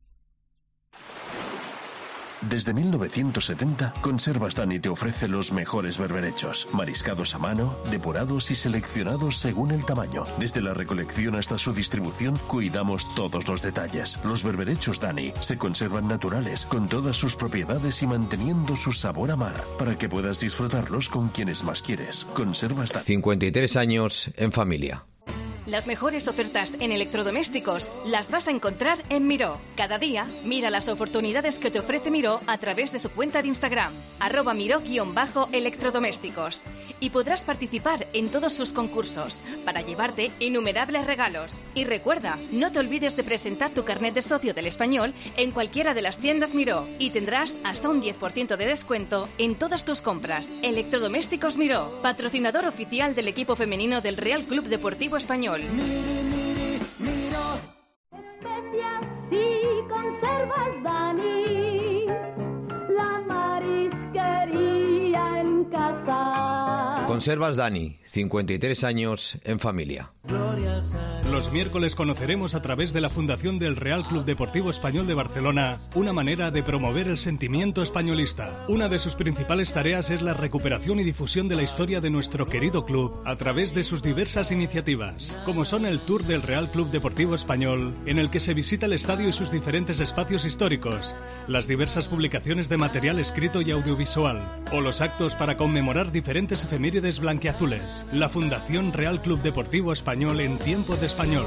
Desde mil novecientos setenta, Conservas Dani te ofrece los mejores berberechos, mariscados a mano, depurados y seleccionados según el tamaño. Desde la recolección hasta su distribución, cuidamos todos los detalles. Los berberechos Dani se conservan naturales, con todas sus propiedades y manteniendo su sabor a mar, para que puedas disfrutarlos con quienes más quieres. Conservas Dani. cincuenta y tres años en familia. Las mejores ofertas en electrodomésticos las vas a encontrar en Miró. Cada día, mira las oportunidades que te ofrece Miró a través de su cuenta de Instagram, arroba miró-electrodomésticos. Y podrás participar en todos sus concursos para llevarte innumerables regalos. Y recuerda, no te olvides de presentar tu carnet de socio del Español en cualquiera de las tiendas Miró y tendrás hasta un diez por ciento de descuento en todas tus compras. Electrodomésticos Miró, patrocinador oficial del equipo femenino del Real Club Deportivo Español. Miri, miri, miro. Especias y conservas Dani, la marisquería en casa. Conservas Dani, cincuenta y tres años en familia. Los miércoles conoceremos a través de la Fundación del Real Club Deportivo Español de Barcelona una manera de promover el sentimiento españolista. Una de sus principales tareas es la recuperación y difusión de la historia de nuestro querido club a través de sus diversas iniciativas, como son el Tour del Real Club Deportivo Español, en el que se visita el estadio y sus diferentes espacios históricos, las diversas publicaciones de material escrito y audiovisual, o los actos para conmemorar diferentes efemérides blanquiazules. La Fundación Real Club Deportivo Español en tiempo de español.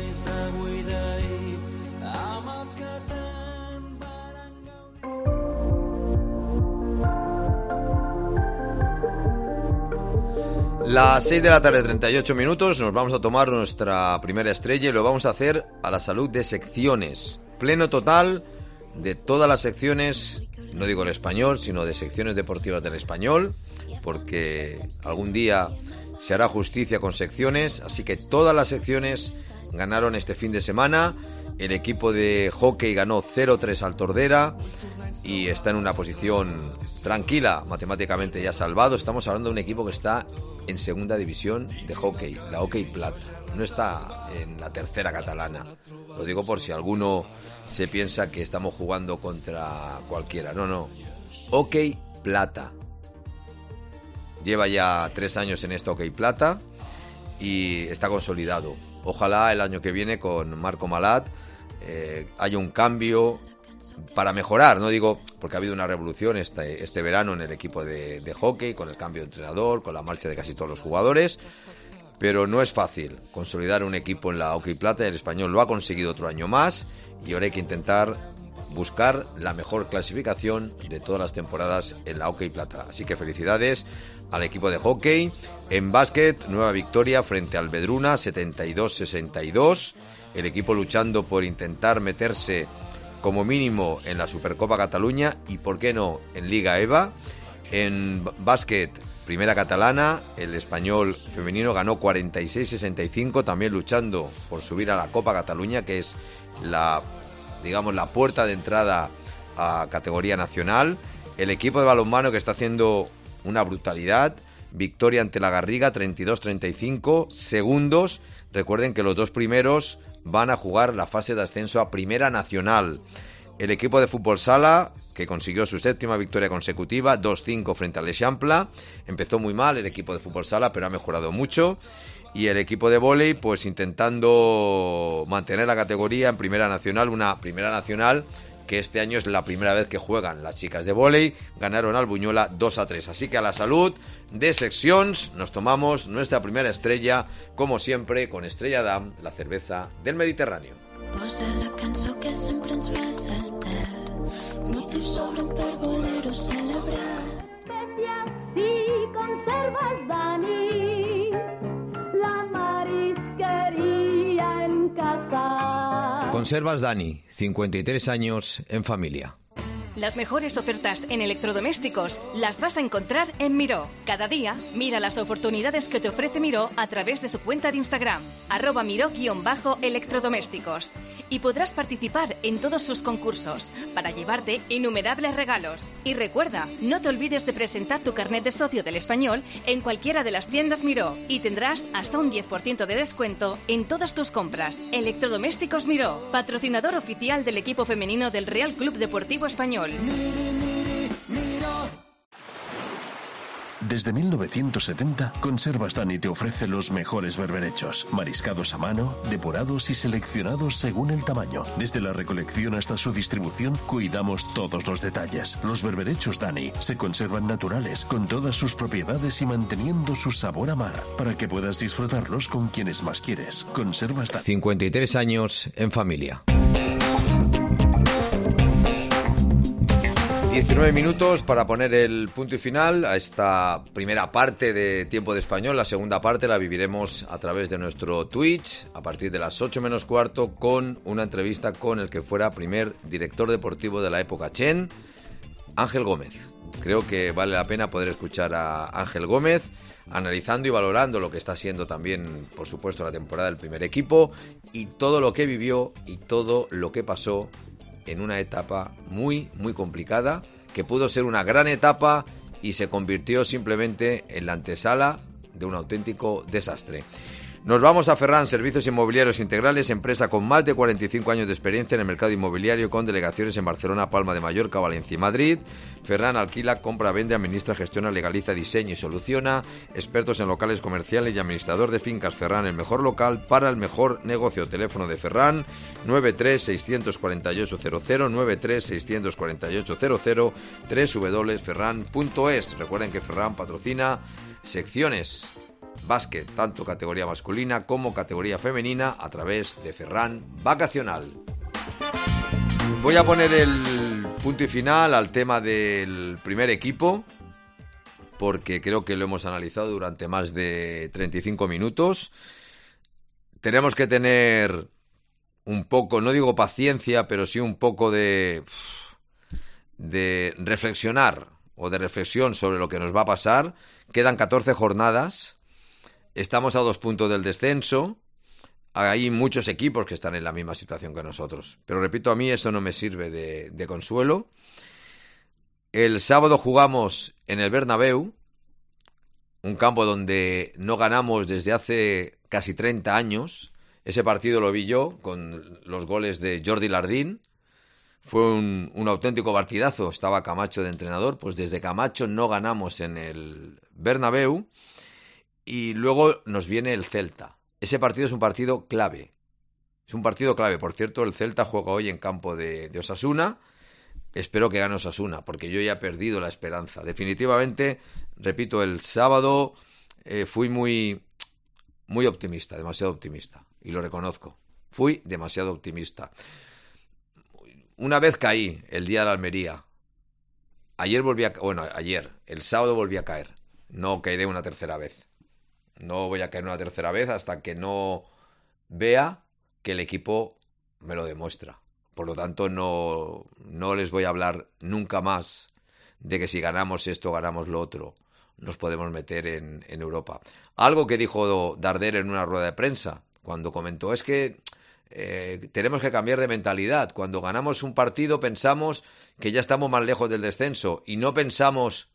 Las seis de la tarde, treinta y ocho minutos, nos vamos a tomar nuestra primera estrella y lo vamos a hacer a la salud de secciones. Pleno total de todas las secciones, no digo el Español, sino de secciones deportivas del Español, porque algún día se hará justicia con secciones, así que todas las secciones ganaron este fin de semana. El equipo de hockey ganó cero tres al Tordera y está en una posición tranquila, matemáticamente ya salvado. Estamos hablando de un equipo que está en segunda división de hockey, la Hockey Plata. No está en la tercera catalana. Lo digo por si alguno se piensa que estamos jugando contra cualquiera. No, no. Hockey Plata. Lleva ya tres años en esta Hockey Plata y está consolidado. Ojalá el año que viene con Marco Malat eh, haya un cambio para mejorar. No digo porque ha habido una revolución este, este verano en el equipo de, de hockey, con el cambio de entrenador, con la marcha de casi todos los jugadores, pero no es fácil consolidar un equipo en la Hockey Plata. El Español lo ha conseguido otro año más y ahora hay que intentar buscar la mejor clasificación de todas las temporadas en la Hockey Plata. Así que felicidades al equipo de hockey. En básquet, nueva victoria frente al Vedruna, setenta y dos sesenta y dos. El equipo luchando por intentar meterse como mínimo en la Supercopa Cataluña y, por qué no, en Liga E V A. En básquet, primera catalana, el Español femenino ganó cuarenta y seis sesenta y cinco, también luchando por subir a la Copa Cataluña, que es la, digamos, la puerta de entrada a categoría nacional. El equipo de balonmano, que está haciendo una brutalidad. Victoria ante la Garriga, treinta y dos a treinta y cinco segundos. Recuerden que los dos primeros van a jugar la fase de ascenso a Primera Nacional. El equipo de fútbol sala, que consiguió su séptima victoria consecutiva, dos cinco frente al Eixample. Empezó muy mal el equipo de fútbol sala, pero ha mejorado mucho. Y el equipo de vóley, pues intentando mantener la categoría en Primera Nacional, una Primera Nacional que este año es la primera vez que juegan las chicas de vóley. Ganaron al Buñuela dos a tres. Así que a la salud de seccions nos tomamos nuestra primera estrella, como siempre, con Estrella Damm, la cerveza del Mediterráneo. Posa la cançó que sempre ens fa saltar. Motius sobren per voler-ho celebrar. Especias y conservas, Dani. La marisquería en casa. Conservas Dani, cincuenta y tres años en familia. Las mejores ofertas en electrodomésticos las vas a encontrar en Miró. Cada día, mira las oportunidades que te ofrece Miró a través de su cuenta de Instagram, arroba miró-electrodomésticos. Y podrás participar en todos sus concursos para llevarte innumerables regalos. Y recuerda, no te olvides de presentar tu carnet de socio del Español en cualquiera de las tiendas Miró y tendrás hasta un diez por ciento de descuento en todas tus compras. Electrodomésticos Miró, patrocinador oficial del equipo femenino del Real Club Deportivo Español. Desde mil novecientos setenta, Conservas Dani te ofrece los mejores berberechos, mariscados a mano, depurados y seleccionados según el tamaño. Desde la recolección hasta su distribución, cuidamos todos los detalles. Los berberechos Dani se conservan naturales, con todas sus propiedades y manteniendo su sabor a mar, para que puedas disfrutarlos con quienes más quieres. Conservas Dani. cincuenta y tres años en familia. diecinueve minutos para poner el punto y final a esta primera parte de Tiempo de Español. La segunda parte la viviremos a través de nuestro Twitch a partir de las ocho menos cuarto con una entrevista con el que fuera primer director deportivo de la época Chen, Ángel Gómez. Creo que vale la pena poder escuchar a Ángel Gómez analizando y valorando lo que está siendo también, por supuesto, la temporada del primer equipo y todo lo que vivió y todo lo que pasó en una etapa muy, muy complicada, que pudo ser una gran etapa y se convirtió simplemente en la antesala de un auténtico desastre. Nos vamos a Ferran, Servicios Inmobiliarios Integrales, empresa con más de cuarenta y cinco años de experiencia en el mercado inmobiliario, con delegaciones en Barcelona, Palma de Mallorca, Valencia y Madrid. Ferran alquila, compra, vende, administra, gestiona, legaliza, diseña y soluciona. Expertos en locales comerciales y administrador de fincas. Ferran, el mejor local para el mejor negocio. Teléfono de Ferran, nueve tres seis cuatro ocho cero cero, nueve tres seis cuatro ocho cero cero, doble u doble u doble u punto ferran punto es. Recuerden que Ferran patrocina secciones básquet, tanto categoría masculina como categoría femenina, a través de Ferran Vacacional. Voy a poner el punto y final al tema del primer equipo, porque creo que lo hemos analizado durante más de treinta y cinco minutos. Tenemos que tener un poco, no digo paciencia, pero sí un poco de, de reflexionar o de reflexión sobre lo que nos va a pasar. Quedan catorce jornadas. Estamos a dos puntos del descenso. Hay muchos equipos que están en la misma situación que nosotros. Pero repito, a mí eso no me sirve de, de consuelo. El sábado jugamos en el Bernabéu, un campo donde no ganamos desde hace casi treinta años. Ese partido lo vi yo con los goles de Jordi Lardín. Fue un, un auténtico partidazo. Estaba Camacho de entrenador. Pues desde Camacho no ganamos en el Bernabéu. Y luego nos viene el Celta. Ese partido es un partido clave. Es un partido clave. Por cierto, el Celta juega hoy en campo de, de Osasuna. Espero que gane Osasuna, porque yo ya he perdido la esperanza. Definitivamente, repito, el sábado eh, fui muy, muy optimista, demasiado optimista. Y lo reconozco. Fui demasiado optimista. Una vez caí el día de la Almería. Ayer volví a... Bueno, ayer. El sábado volví a caer. No caeré una tercera vez. No voy a caer una tercera vez hasta que no vea que el equipo me lo demuestra. Por lo tanto, no, no les voy a hablar nunca más de que si ganamos esto, ganamos lo otro, nos podemos meter en, en Europa. Algo que dijo Darder en una rueda de prensa, cuando comentó, es que eh, tenemos que cambiar de mentalidad. Cuando ganamos un partido pensamos que ya estamos más lejos del descenso y no pensamos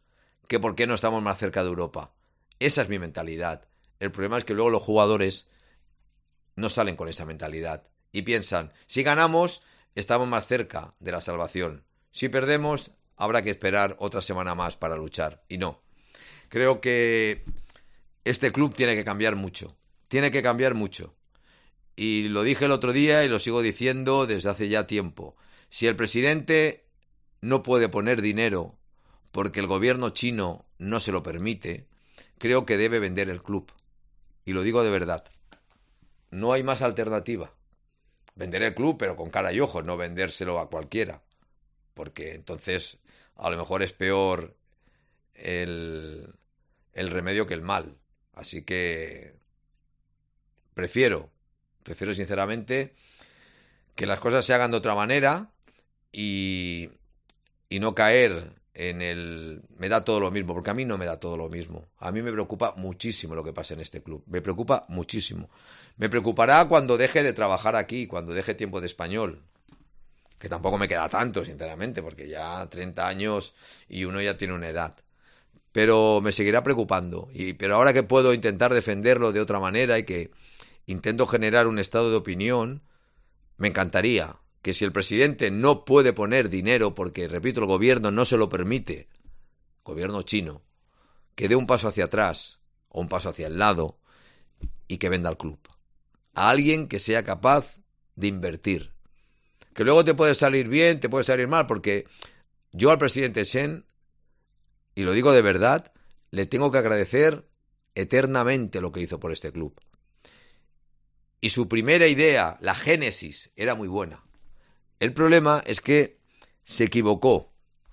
que por qué no estamos más cerca de Europa. Esa es mi mentalidad. El problema es que luego los jugadores no salen con esa mentalidad y piensan, si ganamos, estamos más cerca de la salvación. Si perdemos, habrá que esperar otra semana más para luchar. Y no. Creo que este club tiene que cambiar mucho. Tiene que cambiar mucho. Y lo dije el otro día y lo sigo diciendo desde hace ya tiempo. Si el presidente no puede poner dinero porque el gobierno chino no se lo permite, creo que debe vender el club. Y lo digo de verdad. No hay más alternativa. Vender el club, pero con cara y ojos, no vendérselo a cualquiera. Porque entonces a lo mejor es peor el, el remedio que el mal. Así que prefiero, prefiero sinceramente que las cosas se hagan de otra manera y, y no caer en el me da todo lo mismo, porque a mí no me da todo lo mismo. A mí me preocupa muchísimo lo que pasa en este club. Me preocupa muchísimo. Me preocupará cuando deje de trabajar aquí, cuando deje tiempo de español. Que tampoco me queda tanto, sinceramente, porque ya treinta años y uno ya tiene una edad. Pero me seguirá preocupando. Y, pero ahora que puedo intentar defenderlo de otra manera y que intento generar un estado de opinión, me encantaría que si el presidente no puede poner dinero, porque, repito, el gobierno no se lo permite, gobierno chino, que dé un paso hacia atrás o un paso hacia el lado y que venda el club. A alguien que sea capaz de invertir. Que luego te puede salir bien, te puede salir mal, porque yo al presidente Chen, y lo digo de verdad, le tengo que agradecer eternamente lo que hizo por este club. Y su primera idea, la génesis, era muy buena. El problema es que se equivocó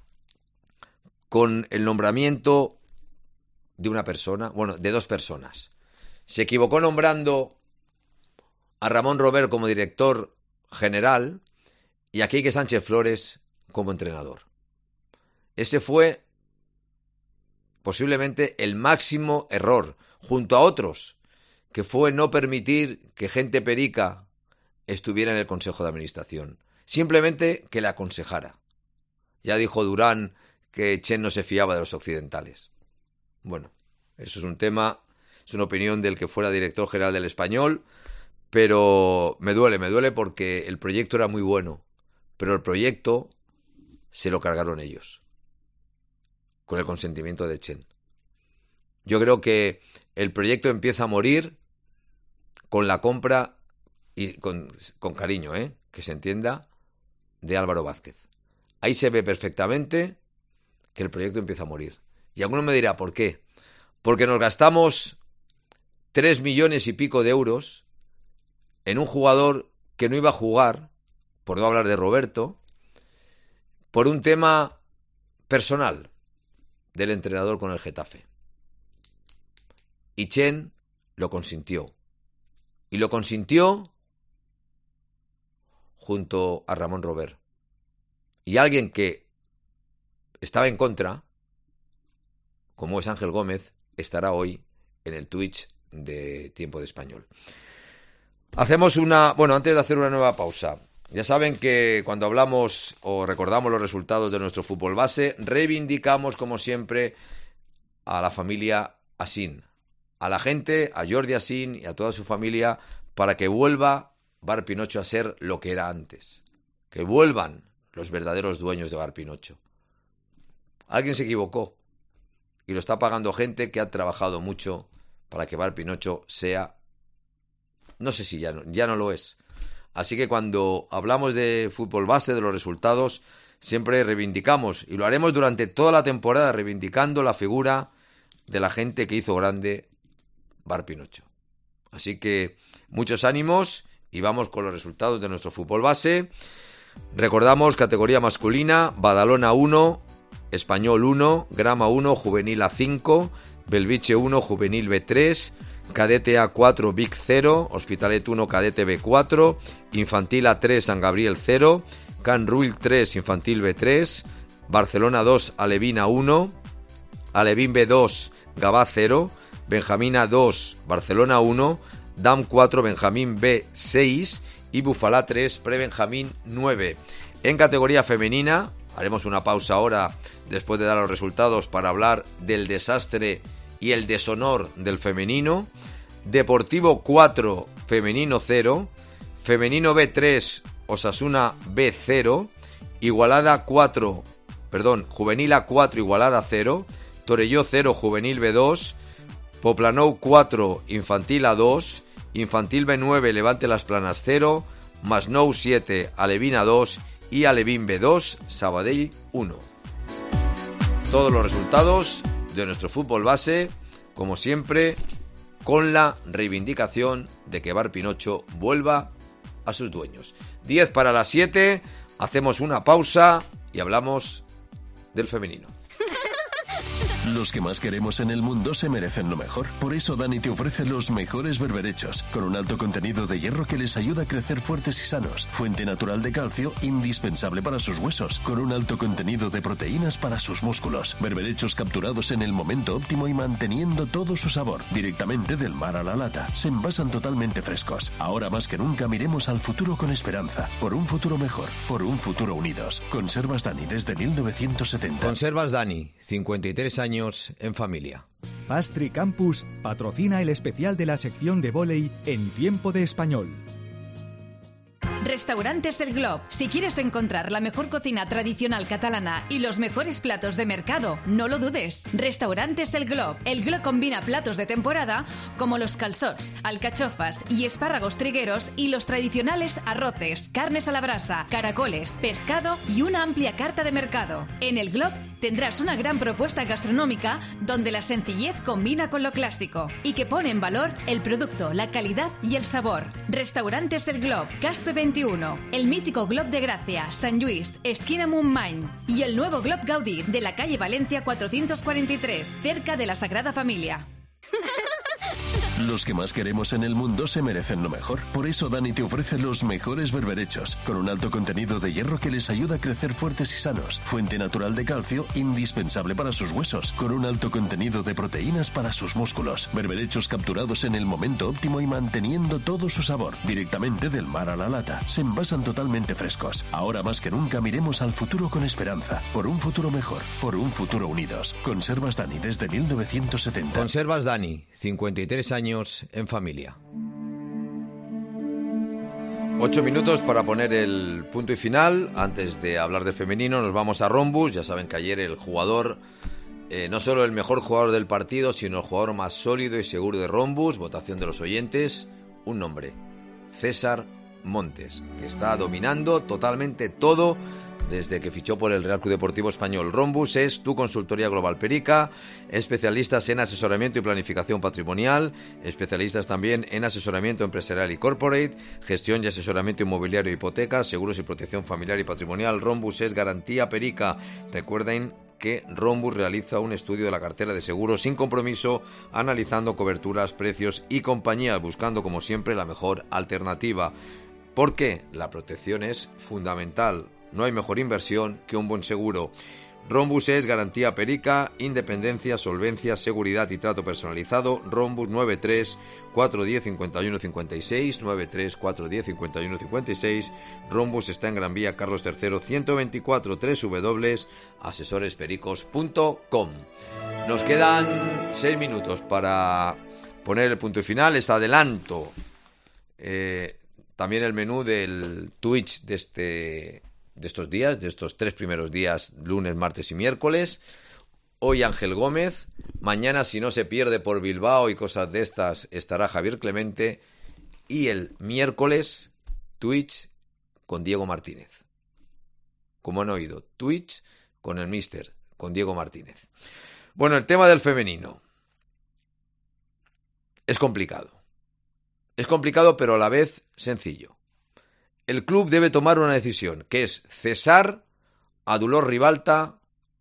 con el nombramiento de una persona, bueno, de dos personas. Se equivocó nombrando a Ramón Robert como director general y a Quique Sánchez Flores como entrenador. Ese fue posiblemente el máximo error, junto a otros, que fue no permitir que gente perica estuviera en el Consejo de Administración. Simplemente que le aconsejara. Ya dijo Durán que Chen no se fiaba de los occidentales. Bueno, eso es un tema, es una opinión del que fuera director general del Español, pero me duele, me duele porque el proyecto era muy bueno, pero el proyecto se lo cargaron ellos, con el consentimiento de Chen. Yo creo que el proyecto empieza a morir con la compra, y con, con cariño, ¿eh? Que se entienda, de Álvaro Vázquez. Ahí se ve perfectamente que el proyecto empieza a morir. Y alguno me dirá, ¿por qué? Porque nos gastamos tres millones y pico de euros en un jugador que no iba a jugar, por no hablar de Roberto, por un tema personal del entrenador con el Getafe. Y Chen lo consintió. Y lo consintió junto a Ramón Robert. Y alguien que estaba en contra, como es Ángel Gómez, estará hoy en el Twitch de Tiempo de Español. Hacemos una... Bueno, antes de hacer una nueva pausa, ya saben que cuando hablamos o recordamos los resultados de nuestro fútbol base, reivindicamos, como siempre, a la familia Asín, a la gente, a Jordi Asín y a toda su familia, para que vuelva Bar Pinocho a ser lo que era antes. Que vuelvan los verdaderos dueños de Bar Pinocho. Alguien se equivocó y lo está pagando gente que ha trabajado mucho para que Bar Pinocho sea... No sé si ya no, ya no lo es. Así que cuando hablamos de fútbol base, de los resultados, siempre reivindicamos, y lo haremos durante toda la temporada, reivindicando la figura de la gente que hizo grande Bar Pinocho. Así que muchos ánimos y vamos con los resultados de nuestro fútbol base. Recordamos categoría masculina: Badalona uno, Español uno, Grama uno, Juvenil A cinco, Belviche uno, Juvenil B tres, Cadete A cuatro, Vic cero, Hospitalet uno, Cadete B cuatro, Infantil A tres, San Gabriel cero, Can Ruil tres, Infantil B tres, Barcelona dos, Alevín A uno, Alevín B dos, Gabá cero, Benjamín A dos, Barcelona uno, Dam cuatro, Benjamín B seis y Bufalá tres, Prebenjamín nueve. En categoría femenina, Haremos una pausa ahora, después de dar los resultados, para hablar del desastre y el deshonor del femenino. Deportivo cuatro, Femenino cero. Femenino B tres, Osasuna B cero. Igualada cuatro, perdón, Juvenil A cuatro, Igualada cero. Torelló cero, Juvenil B dos. Poplanou cuatro, Infantil A dos. Infantil B nueve, Levante Las Planas cero. Masnou siete, Alevín A dos. Y Alevín B dos, Sabadell uno. Todos los resultados de nuestro fútbol base, como siempre, con la reivindicación de que Bar Pinocho vuelva a sus dueños. diez para las siete, hacemos una pausa y hablamos del femenino. Los que más queremos en el mundo se merecen lo mejor. Por eso Dani te ofrece los mejores berberechos, con un alto contenido de hierro que les ayuda a crecer fuertes y sanos. Fuente natural de calcio, indispensable para sus huesos, con un alto contenido de proteínas para sus músculos. Berberechos capturados en el momento óptimo y manteniendo todo su sabor. Directamente del mar a la lata. Se envasan totalmente frescos. Ahora más que nunca miremos al futuro con esperanza. Por un futuro mejor. Por un futuro unidos. Conservas Dani desde mil novecientos setenta. Conservas Dani, cincuenta y tres años en familia. Pastry Campus patrocina el especial de la sección de vóley en Tiempo de Español. Restaurantes El Glob. Si quieres encontrar la mejor cocina tradicional catalana y los mejores platos de mercado, no lo dudes. Restaurantes El Glob. El Glob combina platos de temporada como los calçots, alcachofas y espárragos trigueros y los tradicionales arroces, carnes a la brasa, caracoles, pescado y una amplia carta de mercado. En El Glob tendrás una gran propuesta gastronómica donde la sencillez combina con lo clásico y que pone en valor el producto, la calidad y el sabor. Restaurantes El Glob, Caspe veintiuno, el mítico Glob de Gracia, San Lluís, esquina Montmany y el nuevo Glob Gaudí de la calle Valencia cuatrocientos cuarenta y tres, cerca de la Sagrada Familia. Los que más queremos en el mundo se merecen lo mejor. Por eso Dani te ofrece los mejores berberechos, con un alto contenido de hierro que les ayuda a crecer fuertes y sanos. Fuente natural de calcio, indispensable para sus huesos, con un alto contenido de proteínas para sus músculos. Berberechos capturados en el momento óptimo y manteniendo todo su sabor. Directamente del mar a la lata. Se envasan totalmente frescos. Ahora más que nunca miremos al futuro con esperanza. Por un futuro mejor. Por un futuro unidos. Conservas Dani desde mil novecientos setenta. Conservas Dani, cincuenta y tres años en familia. Ocho minutos para poner el punto y final. Antes de hablar de femenino, nos vamos a Rombus. Ya saben que ayer el jugador, eh, no solo el mejor jugador del partido, sino el jugador más sólido y seguro de Rombus, votación de los oyentes, un nombre, César Montes, que está dominando totalmente todo desde que fichó por el Real Club Deportivo Español. Rombus es tu consultoría global Perica, especialistas en asesoramiento y planificación patrimonial, especialistas también en asesoramiento empresarial y corporate, gestión y asesoramiento inmobiliario e hipotecas, seguros y protección familiar y patrimonial. Rombus es garantía Perica. Recuerden que Rombus realiza un estudio de la cartera de seguros sin compromiso, analizando coberturas, precios y compañías, buscando como siempre la mejor alternativa. Porque la protección es fundamental. No hay mejor inversión que un buen seguro. Rombus es garantía Perica, independencia, solvencia, seguridad y trato personalizado. Rombus nueve tres cuatro uno cero cinco uno cinco seis, nueve tres cuatro uno cero cinco uno cinco seis. Rombus está en Gran Vía Carlos tercero ciento veinticuatro, doble u doble u doble u punto asesores pericos punto com. Nos quedan seis minutos para poner el punto y final. Les adelanto eh, también el menú del Twitch de este... de estos días, de estos tres primeros días, lunes, martes y miércoles. Hoy Ángel Gómez, mañana si no se pierde por Bilbao y cosas de estas estará Javier Clemente, y el miércoles Twitch con Diego Martínez. Como han oído, Twitch con el Mister, con Diego Martínez. Bueno, el tema del femenino es complicado. Es complicado pero a la vez sencillo. El club debe tomar una decisión, que es cesar a Dolors Ribalta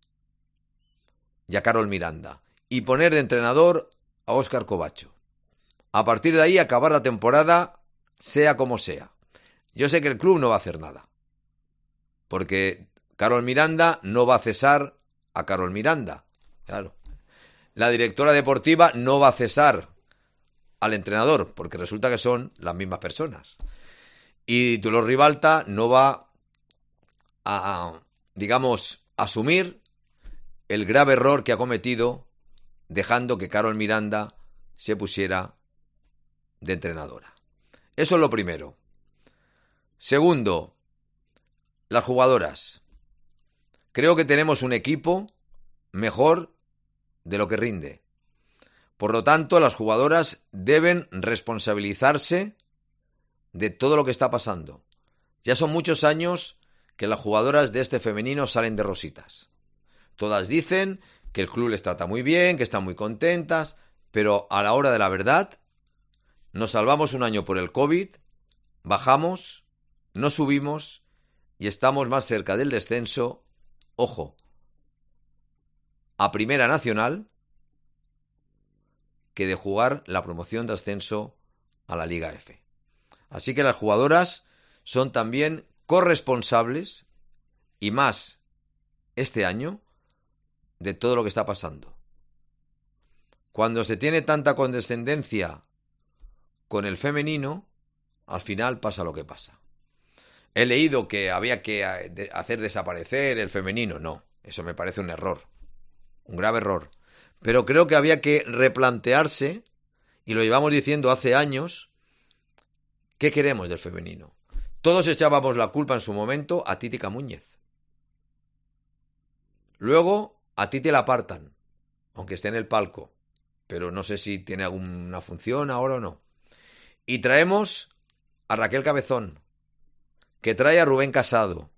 y a Carol Miranda y poner de entrenador a Óscar Covacho. A partir de ahí acabar la temporada sea como sea. Yo sé que el club no va a hacer nada, porque Carol Miranda no va a cesar a Carol Miranda. Claro. La directora deportiva no va a cesar al entrenador, porque resulta que son las mismas personas. Y Dolors Ribalta no va a digamos, asumir el grave error que ha cometido dejando que Carol Miranda se pusiera de entrenadora. Eso es lo primero. Segundo, las jugadoras. Creo que tenemos un equipo mejor de lo que rinde. Por lo tanto, las jugadoras deben responsabilizarse de todo lo que está pasando. Ya son muchos años que las jugadoras de este femenino salen de rositas. Todas dicen que el club les trata muy bien, que están muy contentas, pero a la hora de la verdad, nos salvamos un año por el COVID, bajamos, no subimos y estamos más cerca del descenso, ojo, a Primera Nacional, que de jugar la promoción de ascenso a la Liga F. Así que las jugadoras son también corresponsables, y más este año, de todo lo que está pasando. Cuando se tiene tanta condescendencia con el femenino, al final pasa lo que pasa. He leído que había que hacer desaparecer el femenino. No, eso me parece un error, un grave error. Pero creo que había que replantearse, y lo llevamos diciendo hace años, ¿qué queremos del femenino? Todos echábamos la culpa en su momento a Titi Camúñez. Luego a Titi la apartan, aunque esté en el palco, pero no sé si tiene alguna función ahora o no. Y traemos a Raquel Cabezón, que trae a Rubén Casado.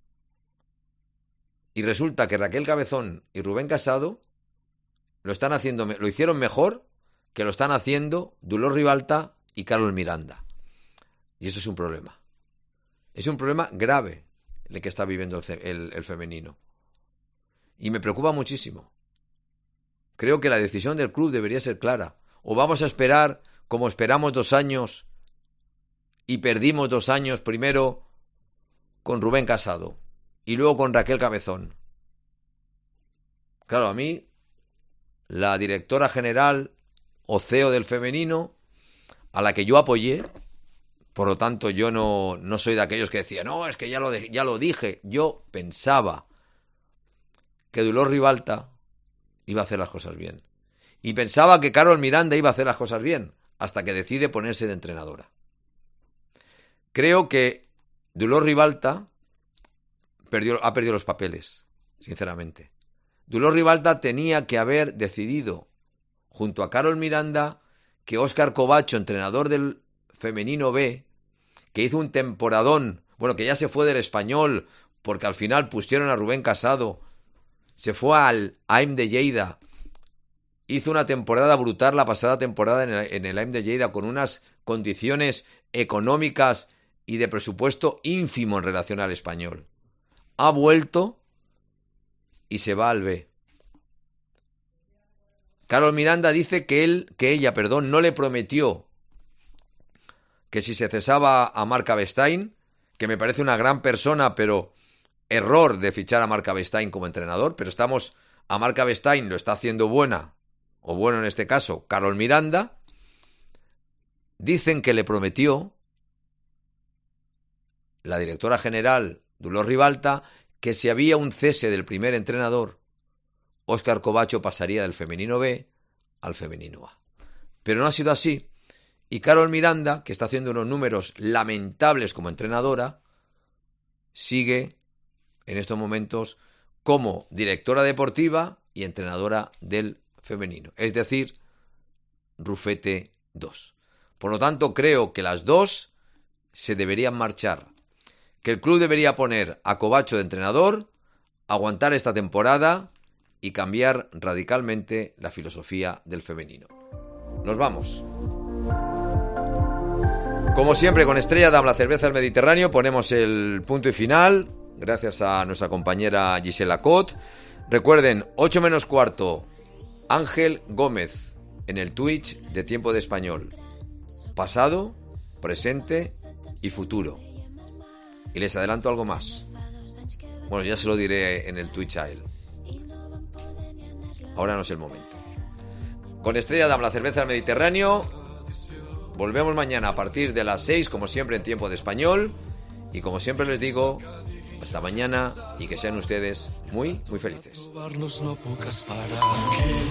Y resulta que Raquel Cabezón y Rubén Casado lo están haciendo, lo hicieron mejor que lo están haciendo Dolors Ribalta y Carol Miranda. Y eso es un problema. Es un problema grave el que está viviendo el, el, el femenino. Y me preocupa muchísimo. Creo que la decisión del club debería ser clara. O vamos a esperar como esperamos dos años y perdimos dos años primero con Rubén Casado y luego con Raquel Cabezón. Claro, a mí la directora general o C E O del femenino, a la que yo apoyé, por lo tanto yo no, no soy de aquellos que decían, no, es que ya lo, de, ya lo dije. Yo pensaba que Dolors Ribalta iba a hacer las cosas bien. Y pensaba que Carol Miranda iba a hacer las cosas bien, hasta que decide ponerse de entrenadora. Creo que Dolors Ribalta perdió, ha perdido los papeles, sinceramente. Dolors Ribalta tenía que haber decidido, junto a Carol Miranda, que Óscar Covacho, entrenador del femenino B, que hizo un temporadón, bueno, que ya se fue del Español, porque al final pusieron a Rubén Casado, se fue al A M de Lleida, hizo una temporada brutal la pasada temporada en el, en el A M de Lleida, con unas condiciones económicas y de presupuesto ínfimo en relación al Español. Ha vuelto y se va al B. Carol Miranda dice que él, que ella, perdón, no le prometió que si se cesaba a Marc Avestein, que me parece una gran persona, pero error de fichar a Marc Avestein como entrenador, pero estamos, a Marc Avestein lo está haciendo buena, o bueno en este caso, Carol Miranda. Dicen que le prometió la directora general Dolors Ribalta que si había un cese del primer entrenador, Óscar Covacho pasaría del femenino B al femenino A. Pero no ha sido así. Y Carol Miranda, que está haciendo unos números lamentables como entrenadora, sigue en estos momentos como directora deportiva y entrenadora del femenino. Es decir, Rufete dos. Por lo tanto, creo que las dos se deberían marchar. Que el club debería poner a Covacho de entrenador, aguantar esta temporada y cambiar radicalmente la filosofía del femenino. Nos vamos. Como siempre, con Estrella Damm, la cerveza del Mediterráneo, ponemos el punto y final. Gracias a nuestra compañera Gisela Cot. Recuerden, ocho menos cuarto, Ángel Gómez en el Twitch de Tiempo de Español. Pasado, presente y futuro. Y les adelanto algo más. Bueno, ya se lo diré en el Twitch a él. Ahora no es el momento. Con Estrella Damm, la cerveza del Mediterráneo, volvemos mañana a partir de las seis, como siempre, en Tiempo de Español. Y como siempre les digo, Hasta mañana y que sean ustedes muy, muy felices. No puc esperar.